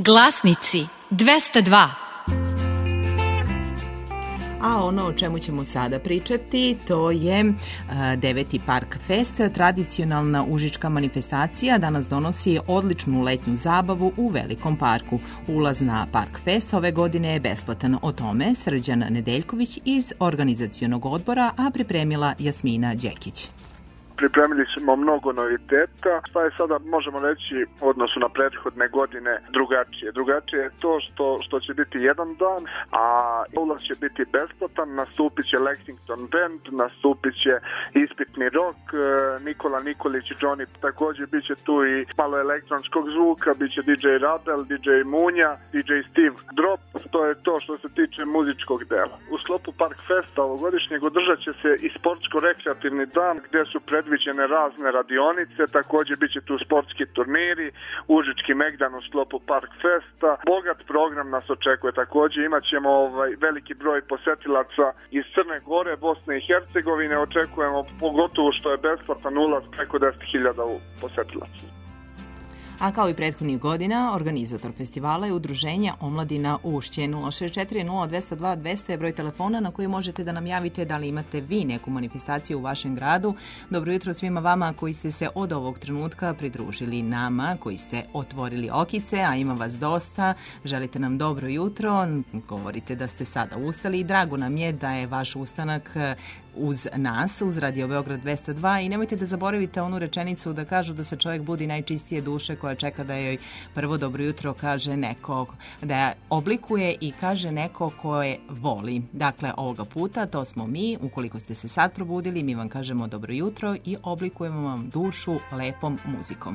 Glasnici dvesta dva.
A ono o čemu ćemo sada pričati, to je uh, deveti Park Fest, tradicionalna užička manifestacija. Danas donosi odličnu letnju zabavu u Velikom parku. Ulaz na Park Fest ove godine je besplatan. O tome Srđan Nedeljković iz organizacionog odbora, a pripremila Jasmina Đekić.
Pripremili smo mnogo noviteta. Šta je sada, možemo reći, u odnosu na prethodne godine drugačije? Drugačije je to što, što će biti jedan dan, a ulaz će biti besplatan, nastupit će Lexington Band, nastupit će Ispitni rock, Nikola Nikolić i Johnny, također bit će tu i malo elektronskog zvuka, bit će D J Rabel, D J Munja, D J Steve Drop. To je to što se tiče muzičkog dela. U sklopu Park Festa ovogodišnjeg održat će se i sportsko-rekreativni dan gdje su predviđene razne radionice, također bit će tu sportski turniri, užički megdan u sklopu Park Festa. Bogat program nas očekuje, također imat ćemo ovaj, veliki broj posetilaca iz Crne Gore, Bosne i Hercegovine, očekujemo pogotovo što je besplatan ulaz preko deset hiljada posetilaca.
A kao i prethodnih godina, organizator festivala je Udruženje Omladina Ušće. nula šest četiri nula dvesta dva dvesta je broj telefona na koji možete da nam javite da li imate vi neku manifestaciju u vašem gradu. Dobro jutro svima vama koji ste se od ovog trenutka pridružili nama, koji ste otvorili okice, a ima vas dosta. Želite nam dobro jutro, govorite da ste sada ustali i drago nam je da je vaš ustanak uz nas, uz Radio Beograd dvesta dva, i nemojte da zaboravite onu rečenicu da kažu da se čovjek budi najčistije duše koja čeka da joj prvo dobro jutro kaže neko, da je oblikuje i kaže neko koje voli. Dakle, ovoga puta to smo mi. Ukoliko ste se sad probudili, mi vam kažemo dobro jutro i oblikujemo vam dušu lepom muzikom.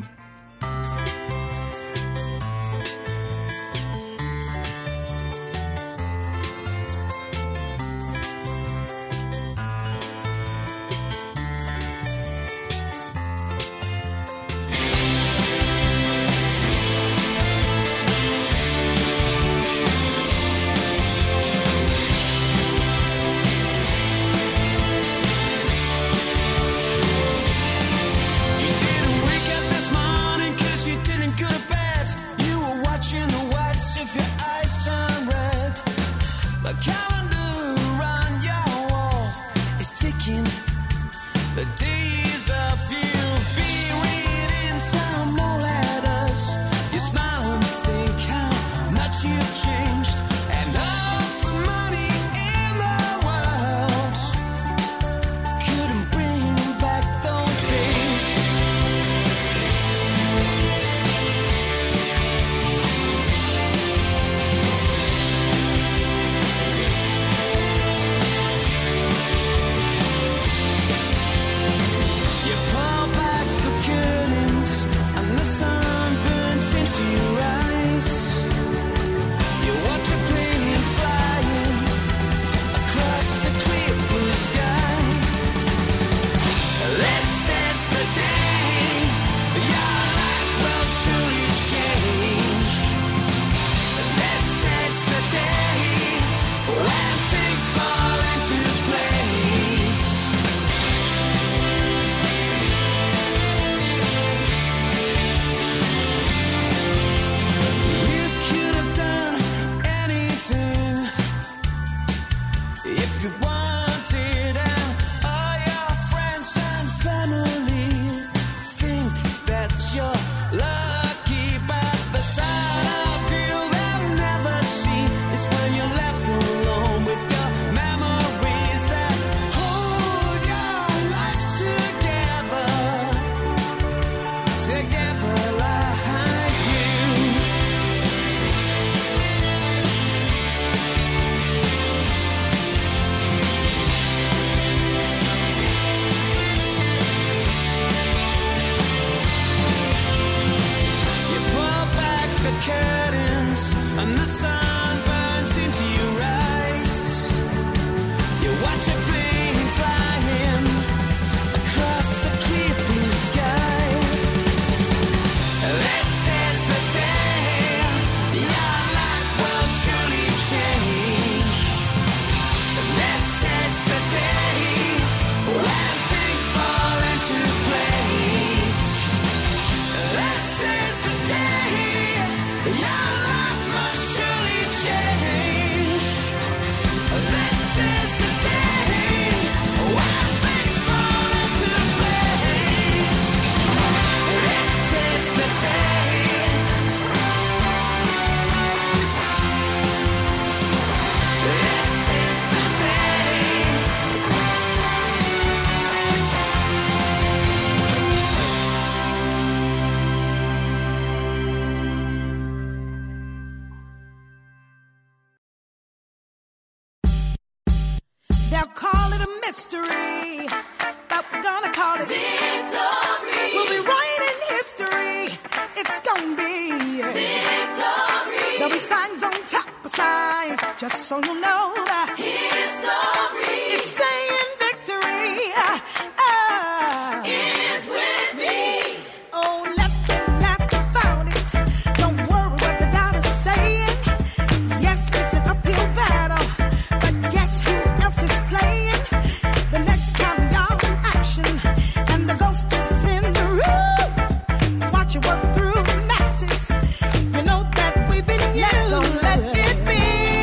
They'll call it a mystery, but we're gonna call it victory. We'll be writing history. It's gonna be victory. There'll be signs on top of signs, just so you know that history. It's saying victory uh, is with me. Oh, let them laugh about it. Don't worry what the doubt is saying. Yes, it's an uphill battle, but guess who else is playing? The next time y'all in action and the ghost is in the room, watch it work through the masses. You know that we've been used. Let go, let it be.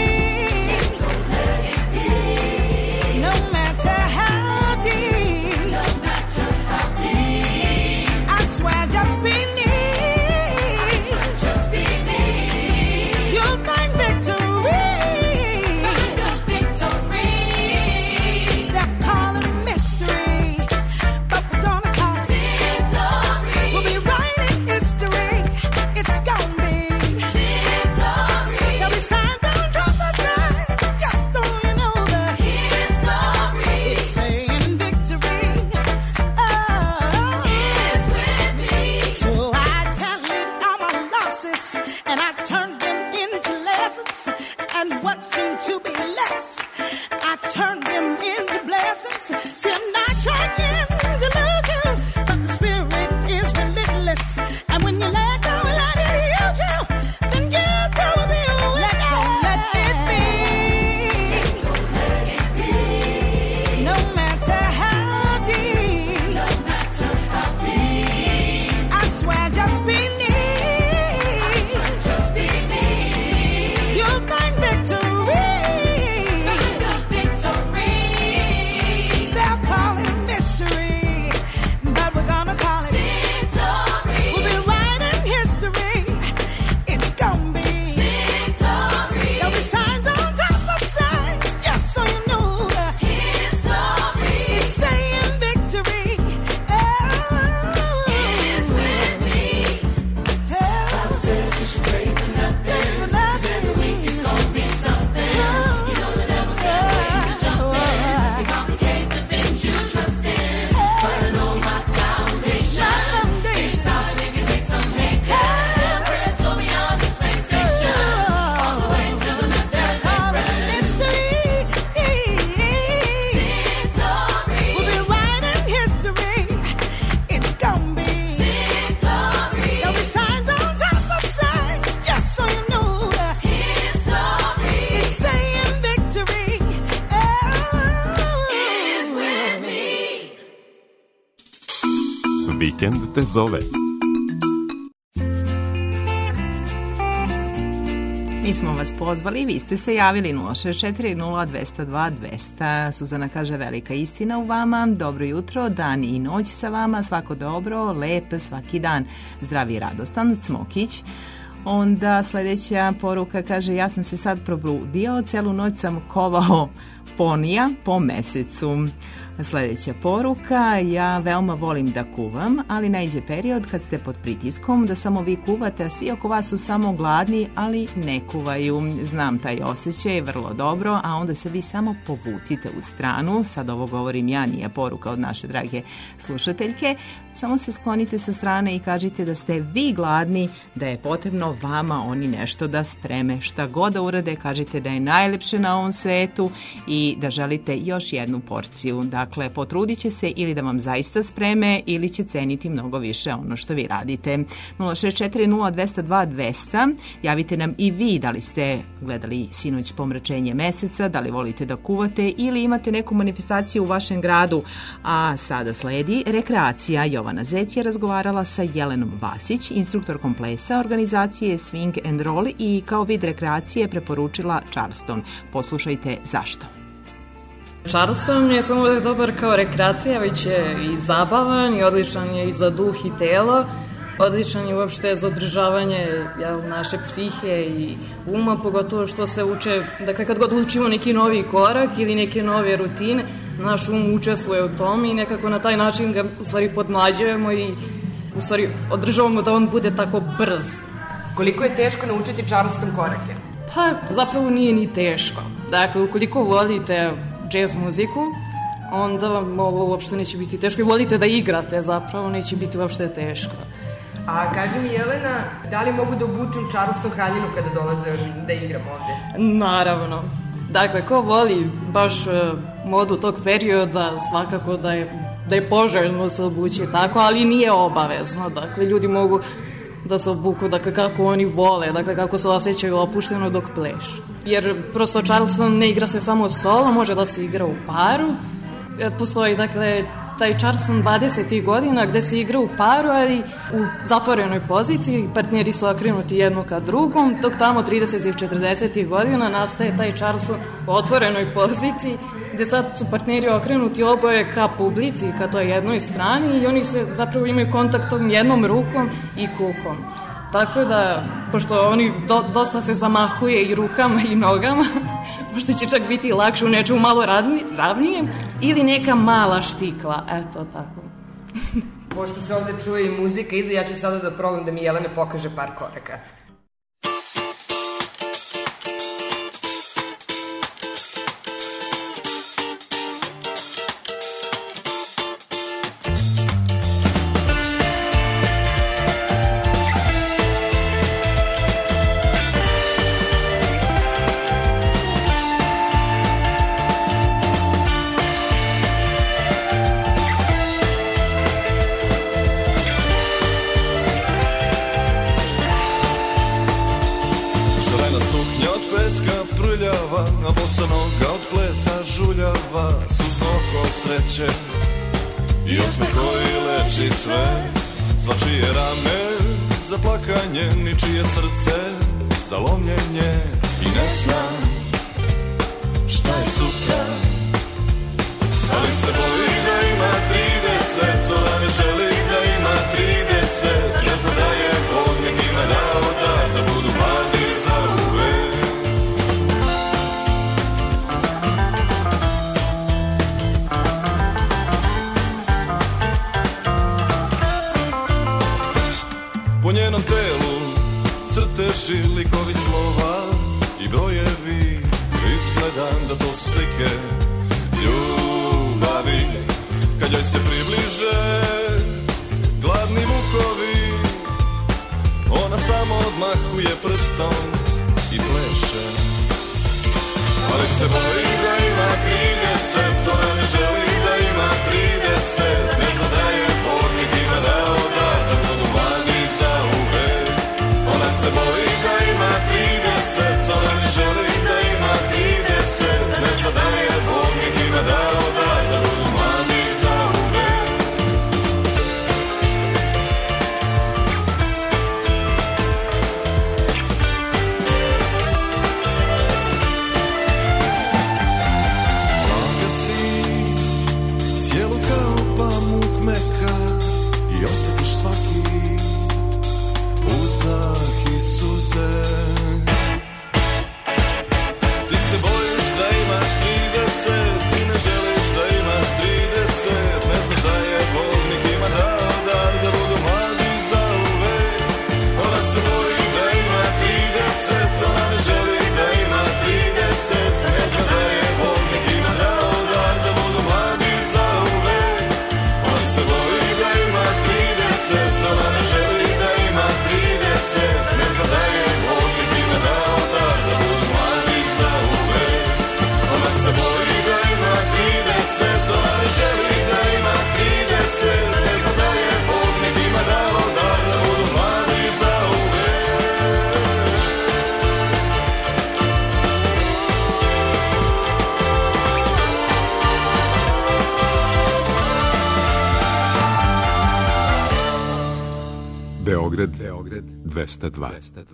Let it be. No matter how deep. No matter how deep. I swear just beneath. I swear just beneath. You'll find victory. Find a victory. They're calling a mystery, but we're gonna call it victory. We'll be writing history. It's gonna be victory. There'll be signs on top of signs, just so you know the history. It's saying victory. Oh, is with me. So I tallied all my losses and I turned them into lessons. And what seemed to be less, I turned them into blessings. See, I'm not trying to lose you, but the spirit is relentless. And when you let go and let it use you, then give to me away. Let go, let it be. Let it be. No matter how deep. No matter how deep. I swear just beneath. I swear just beneath. You'll find victory. Find a victory. They'll call it a mystery, but we're gonna call it victory. We'll be writing history. It's gonna be victory. There'll be signs on top of signs, just so you know the history. It's saying victory. Oh, is with me. Bible says you should pray for nothing. 'Cause every week it's gonna be something. You know the devil can't wait to jump in and complicate the things you trust in. But I know my foundation is solid. It can take some hate and prayers go beyond the space station, all the way to the mystery. Mystery. Victory. We'll be writing history. It's gonna be victory. There'll be signs on top of signs, just so you know the history. It's saying victory. Oh, is with me.
Vikend te zove.
Mi smo vas pozvali, vi ste se javili nula šest četiri nula dva nula dva dvesta. Suzana kaže velika istina u vama, dobro jutro, dan i noć sa vama, svako dobro, lep svaki dan, zdravi i radostan, Cmokić. Onda sledeća poruka kaže ja sam se sad probudio, celu noć sam kovao ponija po mesecu. Sledeća poruka, ja veoma volim da kuvam, ali najđe period kad ste pod pritiskom da samo vi kuvate, a svi oko vas su samo gladni, ali ne kuvaju. Znam taj osjećaj vrlo dobro, a onda se vi samo povucite u stranu, sad ovo govorim ja, nije poruka od naše drage slušateljke, samo se sklonite sa strane i kažite da ste vi gladni, da je potrebno vama oni nešto da spreme. Šta god da urade, kažite da je najlepše na ovom svetu i da želite još jednu porciju. Dakle, potrudit će se ili da vam zaista spreme ili će ceniti mnogo više ono što vi radite. nula šest četiri nula dva nula dva dvesta. Javite nam i vi da li ste gledali sinoć pomračenje meseca, da li volite da kuvate ili imate neku manifestaciju u vašem gradu. A sada sledi rekreacija. Jovana Zec je razgovarala sa Jelenom Vasić, instruktorkom plesa organizacije Swing and Roll i kao vid rekreacije preporučila Charleston. Poslušajte zašto.
Charleston je samo uvek dobar kao rekreacija, već je i zabavan i odličan je i za duh i telo. Odličan je uopšte za održavanje jel, naše psihe i uma, pogotovo što se uče, dakle kad god učimo neki novi korak ili neke nove rutine, naš um učestvuje u tom i nekako na taj način ga u stvari podmlađujemo i u stvari održavamo da on bude tako brz.
Koliko je teško naučiti Charleston korake?
Pa zapravo nije ni teško. Dakle, ukoliko volite jazz muziku, onda vam ovo uopšte neće biti teško i volite da igrate zapravo, neće biti uopšte teško.
A kaži mi, Jelena, da li mogu da obučem čarosnu haljinu kada dolaze da igram ovde?
Naravno. Dakle, ko voli baš modu tog perioda, svakako da je, da je poželjno se obući tako, ali nije obavezno. Dakle, ljudi mogu da se obuku, dakle, kako oni vole, dakle, kako se osjećaju opušteno dok plešu. Jer prosto Charleston ne igra se samo solo, može da se igra u paru. Postoji, dakle, taj Charleston dvadesetih godina gde se igra u paru, ali u zatvorenoj poziciji, partneri su okrenuti jedno ka drugom, dok tamo tridesetih i četrdesetih godina nastaje taj Charleston u otvorenoj poziciji, gde sad su partneri okrenuti oboje ka publici, ka toj jednoj strani i oni se zapravo imaju kontakt tom jednom rukom i kukom. Tako da, pošto oni do, dosta se zamahuje i rukama i nogama, možda će čak biti lakše u nečemu malo radni, ravnijem ili neka mala štikla, eto tako.
Pošto se ovde čuje i muzika iza, ja ću sada da probam da mi Jelena pokaže par koraka.
A bosa noga od plesa žuljava, suzno oko sreće i osmeh koji leči sve. Svačije rame za plakanje, ničije srce za lomljenje. I ne znam šta je sutra, ali se boji da ima trideset, ona ne želi da ima trideset. Ne zna da je Bog nekima dao dar da budu mladi za uvek. Po njenom telu crteži, likovi slova i brojevi, izgledam da to slike ljubavi. Kad joj se približe gladni vukovi, ona samo odmahuje prstom i pleše. Ali se boji da ima trideset, ona ne želi da ima trideset. Ne zna da je Bog nekima dao dar da budu mladi za uvek. Ona se boji da ima trideset, ona ne želi da ima trideset. Ne zna da je Bog nekima dao dar da budu mladi za uvek. Mlada si, sjelo kao pamuk meka i osjetiš svaki uzdah i suze. Ti se bojiš da imaš trideset, ti ne želiš da imaš trideset. Ne znaš da je Bog nekima dao dar da budu mladi za uvek. Ona se boji da ima trideset, ona ne želi da ima trideset. Ne zna da je Bog nekima dao dar da budu mladi za uvek. Ona se boji da ima trideset, ona ne želi da ima trideset. Ne zna da je Bog nekima dao dar da budu mladi za uvek. Ona se boji da ima trideset, ona ne želi da ima trideset. Ne zna da je Bog nekima dao dar da budu mladi za uvek.
Beograd, Beograd dvesta dva.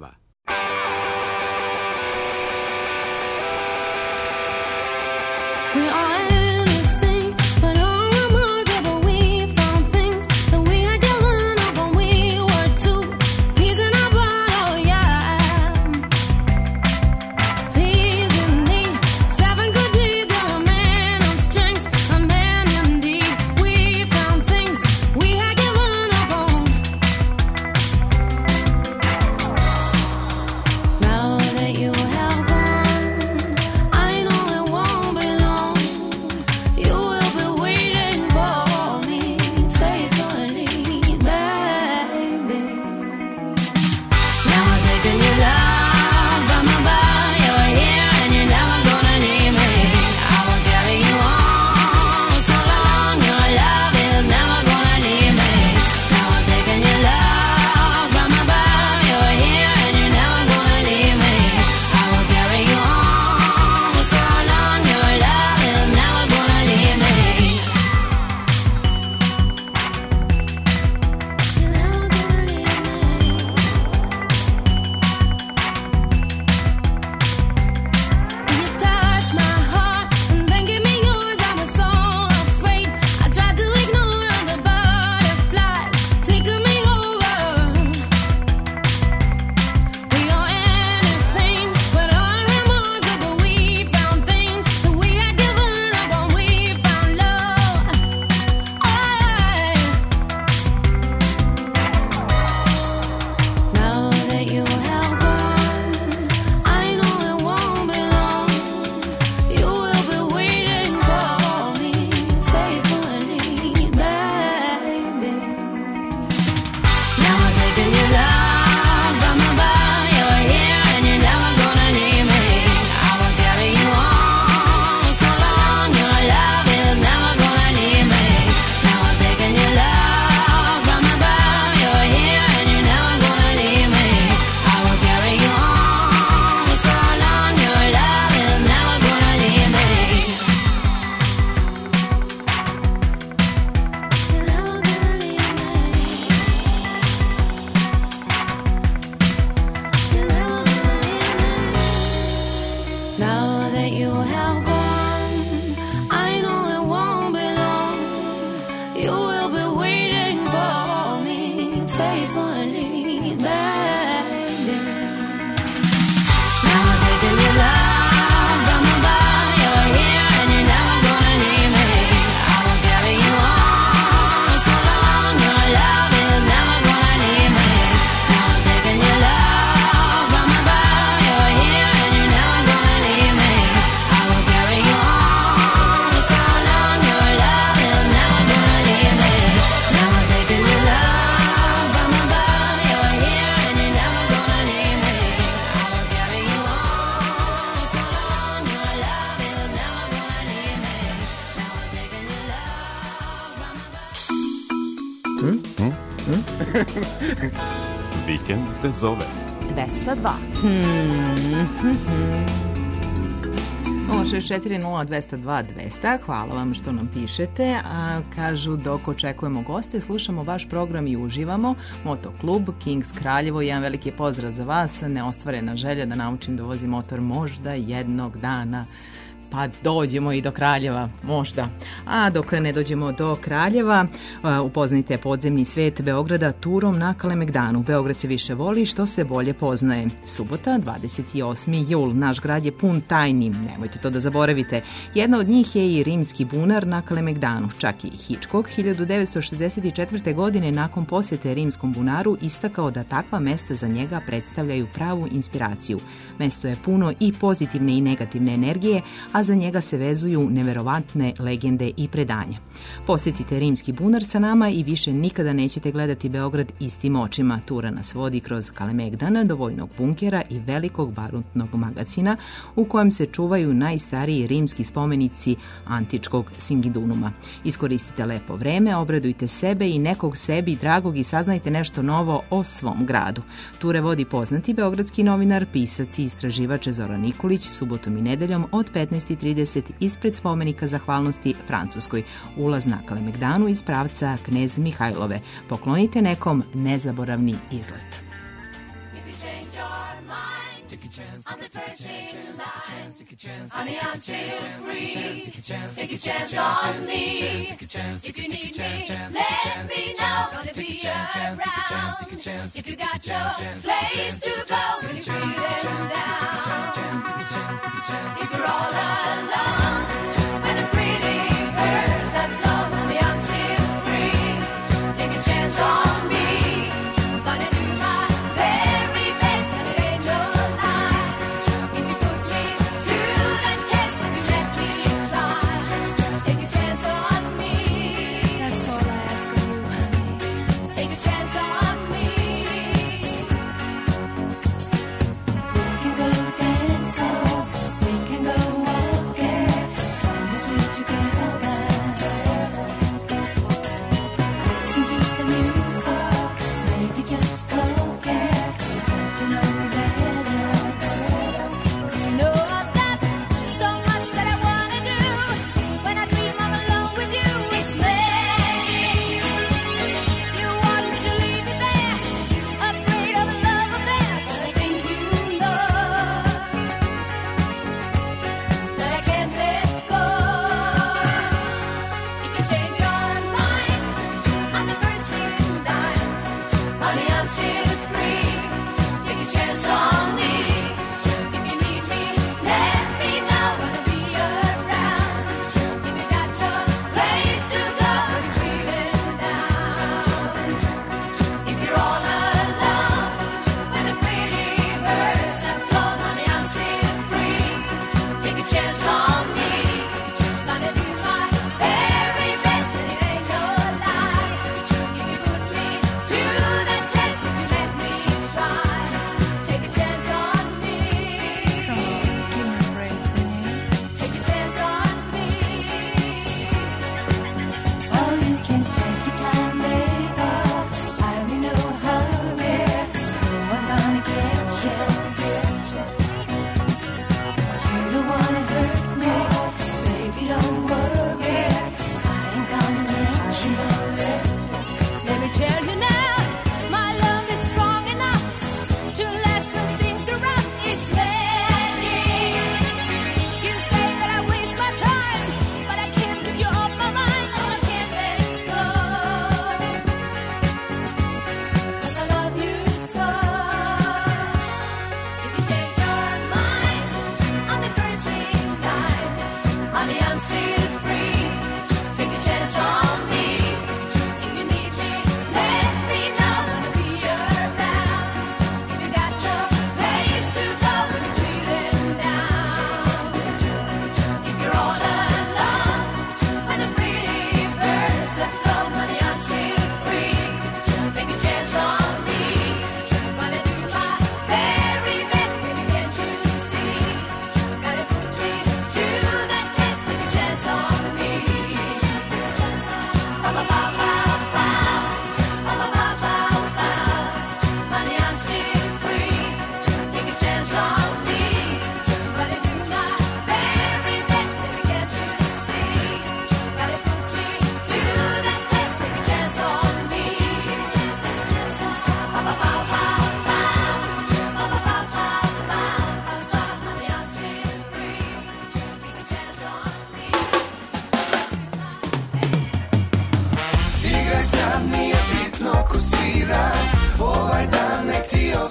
We are innocent, but unremarkable. We found things that we had given up when we were two. Peas in a bottle, yeah. Peas in need. Seven good deeds, a man of strength, a man indeed. We found things we had given up on.
Vikend te zove.
dvesta dva. Hmm. nula šest četiri nula dvesta dva dvesta. Hvala vam što nam pišete. A, kažu dok očekujemo goste, slušamo vaš program i uživamo. Motoklub Kings Kraljevo, jedan veliki pozdrav za vas. Neostvarena želja da naučim da vozim motor možda jednog dana. Pa dođemo i do Kraljeva, možda. A dok ne dođemo do Kraljeva, upoznajte podzemni svet Beograda turom na Kalemegdanu. Beograd se više voli što se bolje poznaje. Subota, dvadeset osmi jul. Naš grad je pun tajni, nemojte to da zaboravite. Jedna od njih je i rimski bunar na Kalemegdanu. Čak i Hitchcock hiljadu devetsto šezdeset četvrte. godine nakon posjete rimskom bunaru istakao da takva mesta za njega predstavljaju pravu inspiraciju. Mesto je puno i pozitivne i negativne energije, a za njega se vezuju neverovatne legende i predanja. Posjetite rimski bunar sa nama i više nikada nećete gledati Beograd istim očima. Tura nas vodi kroz Kalemegdan do vojnog bunkera i velikog barutnog magacina u kojem se čuvaju najstariji rimski spomenici antičkog Singidunuma. Iskoristite lepo vreme, obradujte sebe i nekog sebi dragog i saznajte nešto novo o svom gradu. Ture vodi poznati beogradski novinar, pisac i istraživač Zoran Nikolić subotom i nedeljom od petnaest i trideset ispred spomenika zahvalnosti Francuskoj. Ulaz na Kalemegdanu iz pravca Knez Mihajlove. Poklonite nekom nezaboravni izlet.
Take a chance, I'm the first in line. Take a chance, honey, I'm still free. Take a chance, take a chance on me. If you need me, let me know. Gonna be around. If you got no place to go, when you're feeling down. If you're all alone, when the pretty birds have flown, honey, I'm still free. Take a chance on me. Gonna do my very best, and it ain't no lie. If you put me to the test, if you let me try, take a chance on me. That's all I ask of you, honey. Take a chance on me. We can go dancing, we can go walking, as long as we're together. Listen to some music, maybe just talking, get to know me better. 'Cause you know I've got so much that I wanna do. When I dream I'm alone with you, it's magic. You want me to leave it there, afraid of a love affair, but I think you know that I can't let go. If you change your mind, I'm the first in line. Honey, I'm still free. Take a chance on me. If you need me, let me know. Gonna be around. If you got no place to go, when you're feeling down. If you're all alone, when the pretty birds have flown, honey, I'm still free. Take a chance on me. Gonna do my very best, and it ain't no lie. If you put me to the test, if you let me try, take a chance on me. Come on, give me a break, take a chance on me. Oh, you can take your time, baby. I am in no hurry. No, I'm gonna get you. You don't wanna hurt me, baby, don't worry. I ain't gonna let you. Let me tell you now, my love is strong enough to last when things are rough. It's magic. You say that I waste my time, but I can't get you off my mind. Oh, I can't let go. 'Cause I love you so. If you change your mind, I'm the first in line. Honey, I'm still free. Take a chance on me. If you need me, let me know. Gonna be around. If you got no place to go, when you're feeling down. If you're all alone, when the pretty birds have flown, honey, I'm still free. Take a chance on me. Gonna do my very best, baby, can't you see? Gotta put me to the test, take a chance on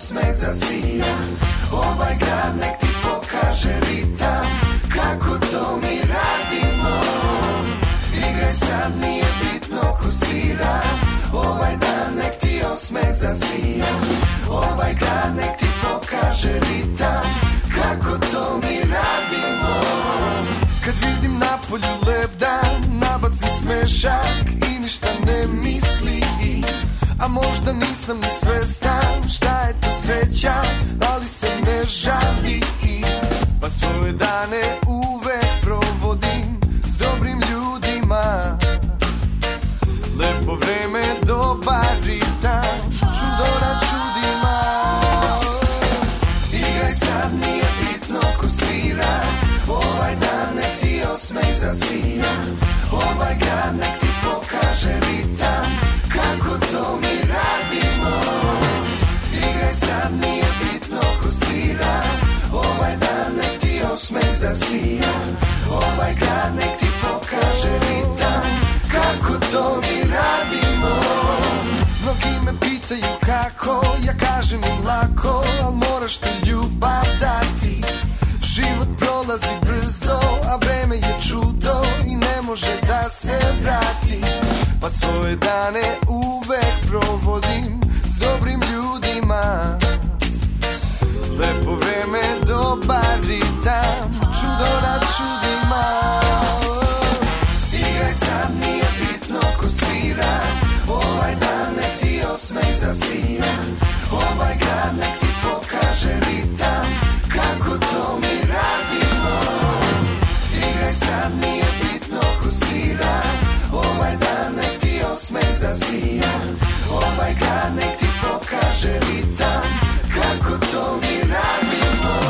osmeh zasija. Ovaj grad nek ti pokaže ritam, kako to mi radimo. Igraj sad, nije bitno ko svira, ovaj dan nek ti osmeh zasija. Ovaj grad nek ti pokaže ritam, kako to mi radimo. Kad vidim na polju lep dan, nabacim smešak i ništa ne misli. A možda nisam ni svestan šta je to sreća, ali se ne žali. Pa svoje dane uvek provodim s dobrim ljudima. Lepo vreme, dobar ritam, čudo na čudima. Igraj sad, nije bitno ko svira, ovaj dan nek ti osmeh zasija. Ovaj grad nek ti pokaže ritam, kako to mi radimo. Igraj sad, nije bitno ko svira, ovaj dan nek ti osmeh zasija. Ovaj grad nek ti pokaže ritam, kako to mi radimo. Mnogi me pitaju kako, ja kažem im lako, al moraš ti ljubav dati. Život prolazi brzo, a vreme je čudo i ne može da se vrati. Pa svoje dane uvek provodim s dobrim ljudima. Lepo vreme, dobar ritam, čudo na čudima. Igraj sad, nije bitno ko svira, ovaj dan nek ti osmeh zasija. Ovaj grad nek ti pokaže ritam, kako to mi radimo. Igraj sad, nije bitno ko svira, ovaj dan nek ti osmeh zasija. Ovaj grad nek ti pokaže ritam, kako to mi radimo.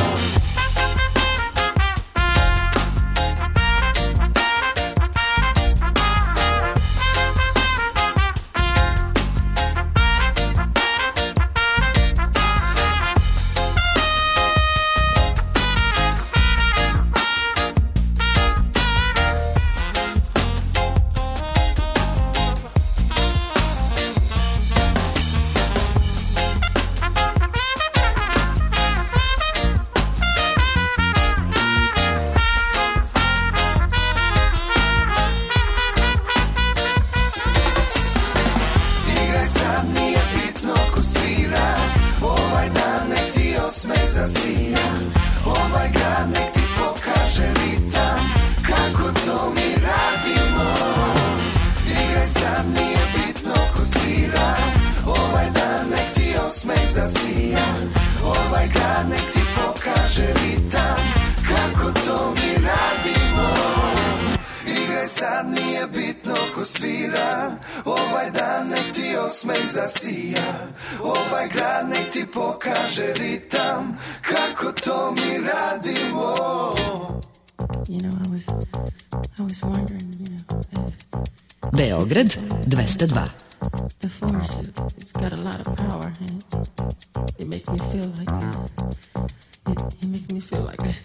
Zasija, ovaj grad nek ti pokaže ritam, kako to mi radimo.
You know, I was, I was wondering, you know, if
Beograd dvesta dva.
The force, it, it's got a lot of power, and it, it makes me feel like it, it, it makes me feel like it.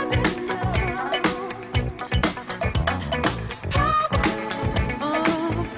Oh,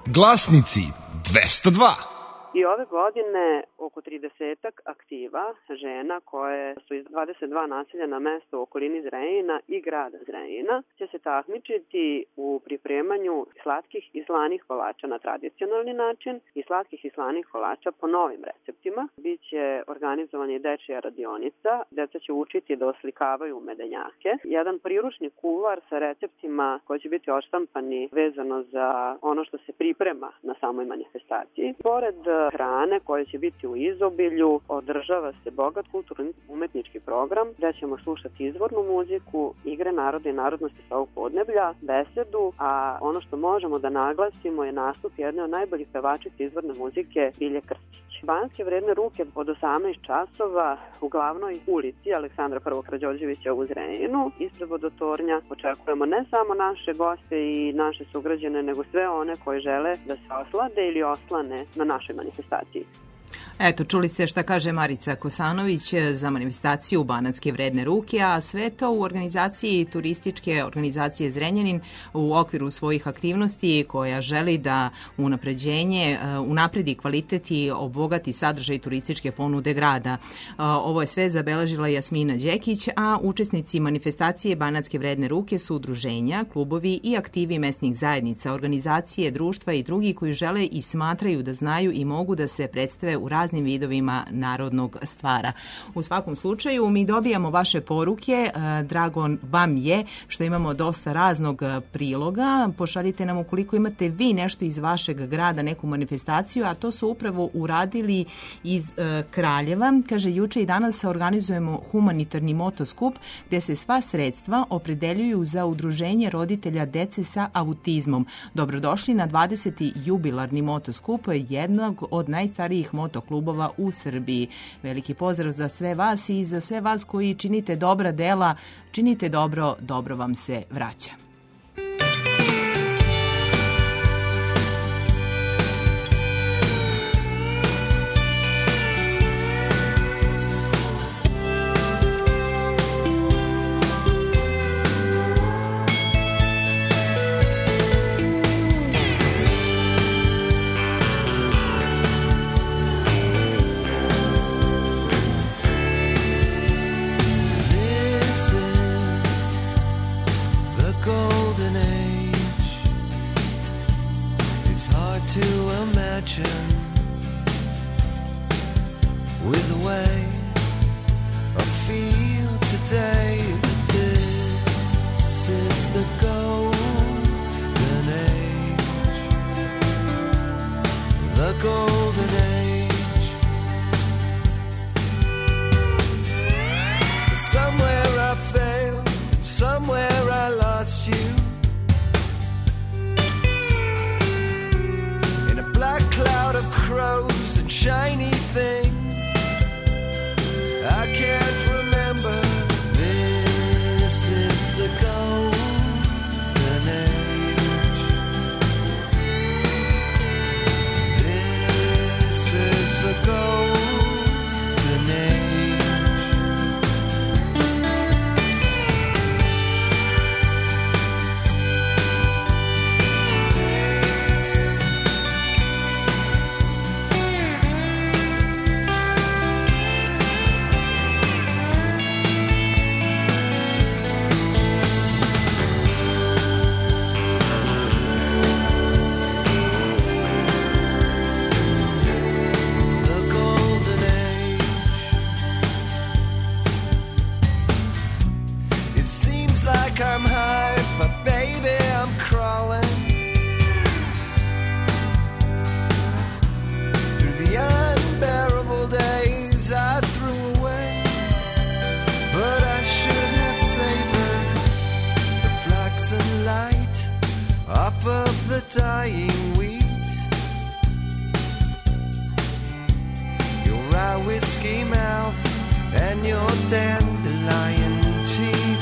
Glasnici dvesta dva.
I ove godine oko tridesetak aktiva žena koje su iz dvadeset dva naseljena mesta u okolini Zrenjanina i grada Zrenjanina će se takmičiti u pripremanju slatkih i slanih kolača na tradicionalni način i slatkih i slanih kolača po novim receptima. Biće organizovana i dečija radionica, deca će učiti da oslikavaju medenjake, jedan priručni kuvar sa receptima koji će biti odštampani vezano za ono što se priprema na samoj manifestaciji. Pored hrane koje će biti u izobilju, održava se bogat kulturno-umetnički program gde ćemo slušati izvornu muziku, igre naroda i narodnosti sa ovog podneblja, besedu, a ono što možemo da naglasimo je nastup jedne od najboljih pevačica izvorne muzike Bilje Krstić. Banjske vredne ruke od osamnaest časova u glavnoj ulici Aleksandra prvog Karađorđevića u Zrenjaninu. Ispred vodotornja očekujemo ne samo naše goste i naše sugrađane, nego sve one koji žele da se oslade ili oslane na našoj manifestaciji.
Eto, čuli ste šta kaže Marica Kosanović za manifestaciju Banatske vredne ruke, a sve to u organizaciji turističke organizacije Zrenjanin u okviru svojih aktivnosti koja želi da unapređenje, unapredi kvalitet i obogati sadržaj turističke ponude grada. Ovo je sve zabeležila Jasmina Đekić, a učesnici manifestacije Banatske vredne ruke su udruženja, klubovi i aktivi mesnih zajednica, organizacije, društva i drugi koji žele i smatraju da znaju i mogu da se predstave u raznim vidovima narodnog stvara. U svakom slučaju mi dobijamo vaše poruke, drago vam je što imamo dosta raznog priloga, pošaljite nam ukoliko imate vi nešto iz vašeg grada, neku manifestaciju, a to su upravo uradili iz Kraljeva. Kaže, juče i danas organizujemo humanitarni motoskup gde se sva sredstva opredeljuju za udruženje roditelja dece sa autizmom. Dobrodošli na dvadeseti jubilarni motoskup jednog od najstarijih motoklubova u Srbiji. Veliki pozdrav za sve vas i za sve vas koji činite dobra dela, činite dobro, dobro vam se vraća.
With the way I feel today, this is the golden age, the golden age. Somewhere I failed, somewhere I lost you. In a black cloud of crows and shiny things, I can't remember. This is the golden age. This is the golden age. I'm high, but baby, I'm crawling through the unbearable days I threw away. But I should have savored the flaxen light off of the dying wheat, your rye whiskey mouth and your dandelion teeth.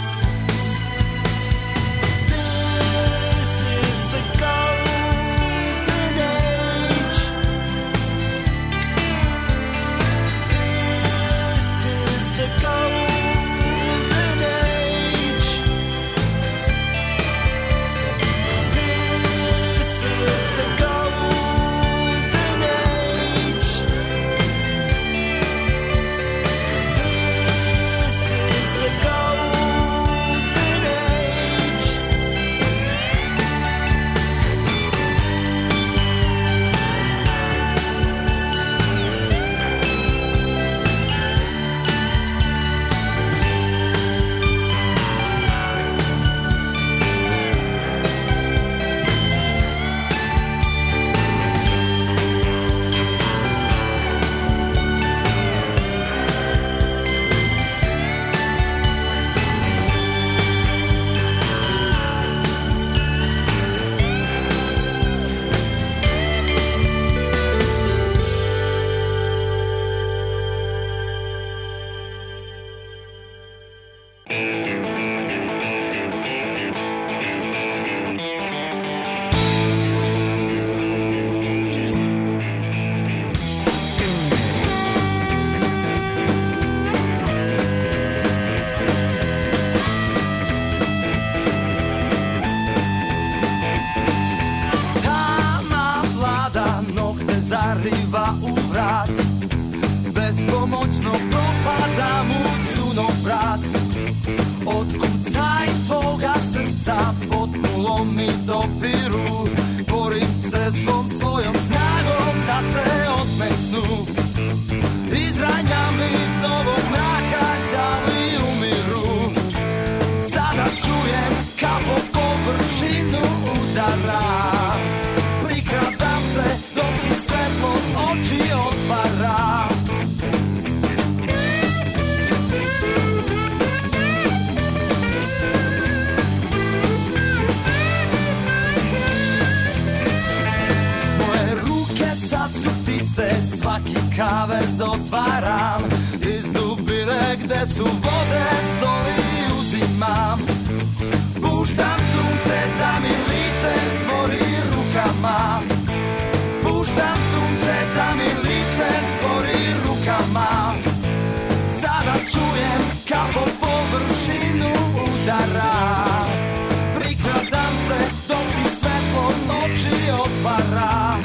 Go zariva u vrat. Bespomoćno propadam u sunobrat. Od kucaj tvoga srca potpulo mi dopiru. Borim se svom svojom snagom da se odmecnu. Izranjam iz ovog mraka, đavli umiru. Sada čujem kako površinu udara. Prikradam se dok mi svetlost oči otvara. Moje ruke sad su ptice, svaki kavez otvaram. Iz dubine gde su vode soli uzimam. Puštam sunce da mi lice stvori rukama. Puštam sunce da mi lice stvori rukama. Sada čujem kako površinu udara. Prikladam se dok mi svetlost oči otvara.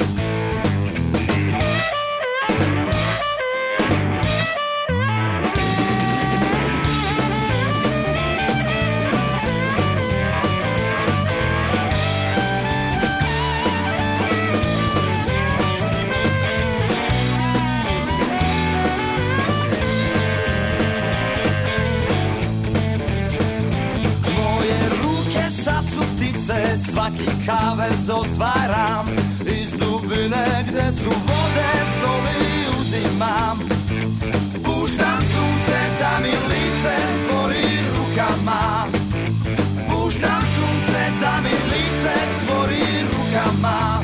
Svaki kavez otvaram. Iz dubine gde su vode soli uzimam. Puštam sunce da mi lice stvori rukama. Puštam sunce da mi lice stvori rukama.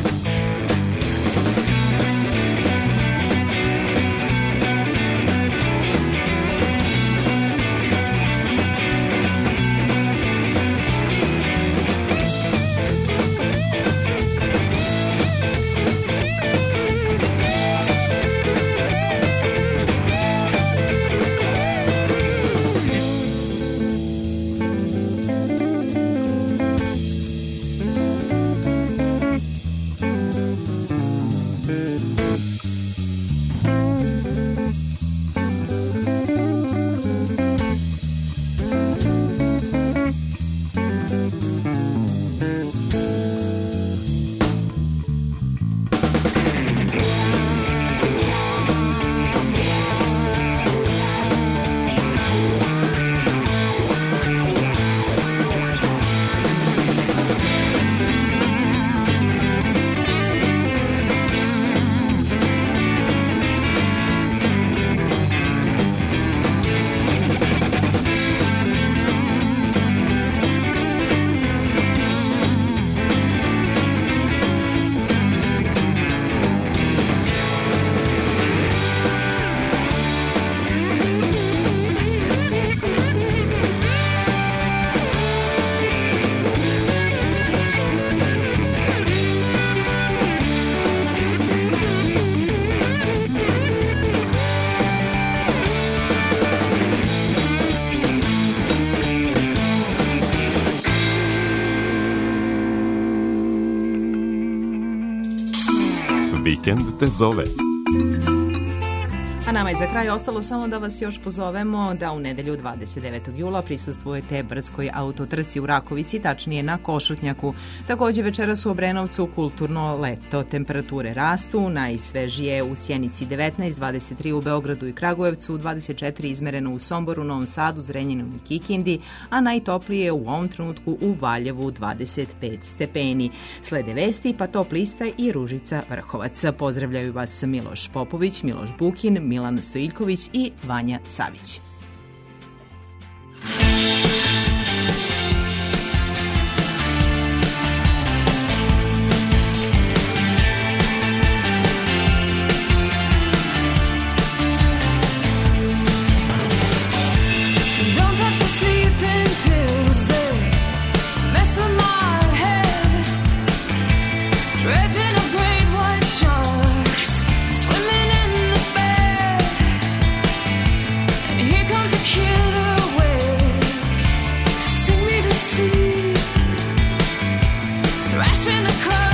Vikend te zove.
A nama je za kraj ostalo samo da vas još pozovemo da u nedelju dvadeset devetog jula prisustvujete brdskoj autotrci u Rakovici, tačnije na Košutnjaku. Takođe večeras u Obrenovcu kulturno leto. Temperature rastu, najsvežije u Sjenici devetnaest, dvadeset tri u Beogradu i Kragujevcu, dvadeset četiri izmereno u Somboru, Novom Sadu, Zrenjaninu i Kikindi, a najtoplije u ovom trenutku u Valjevu dvadeset pet stepeni. Slede vesti pa top lista i Ružica Vrhovac. Pozdravljaju vas Miloš Popović, Miloš Bukin, Milan Stojiljković i Vanja Savić.
In the club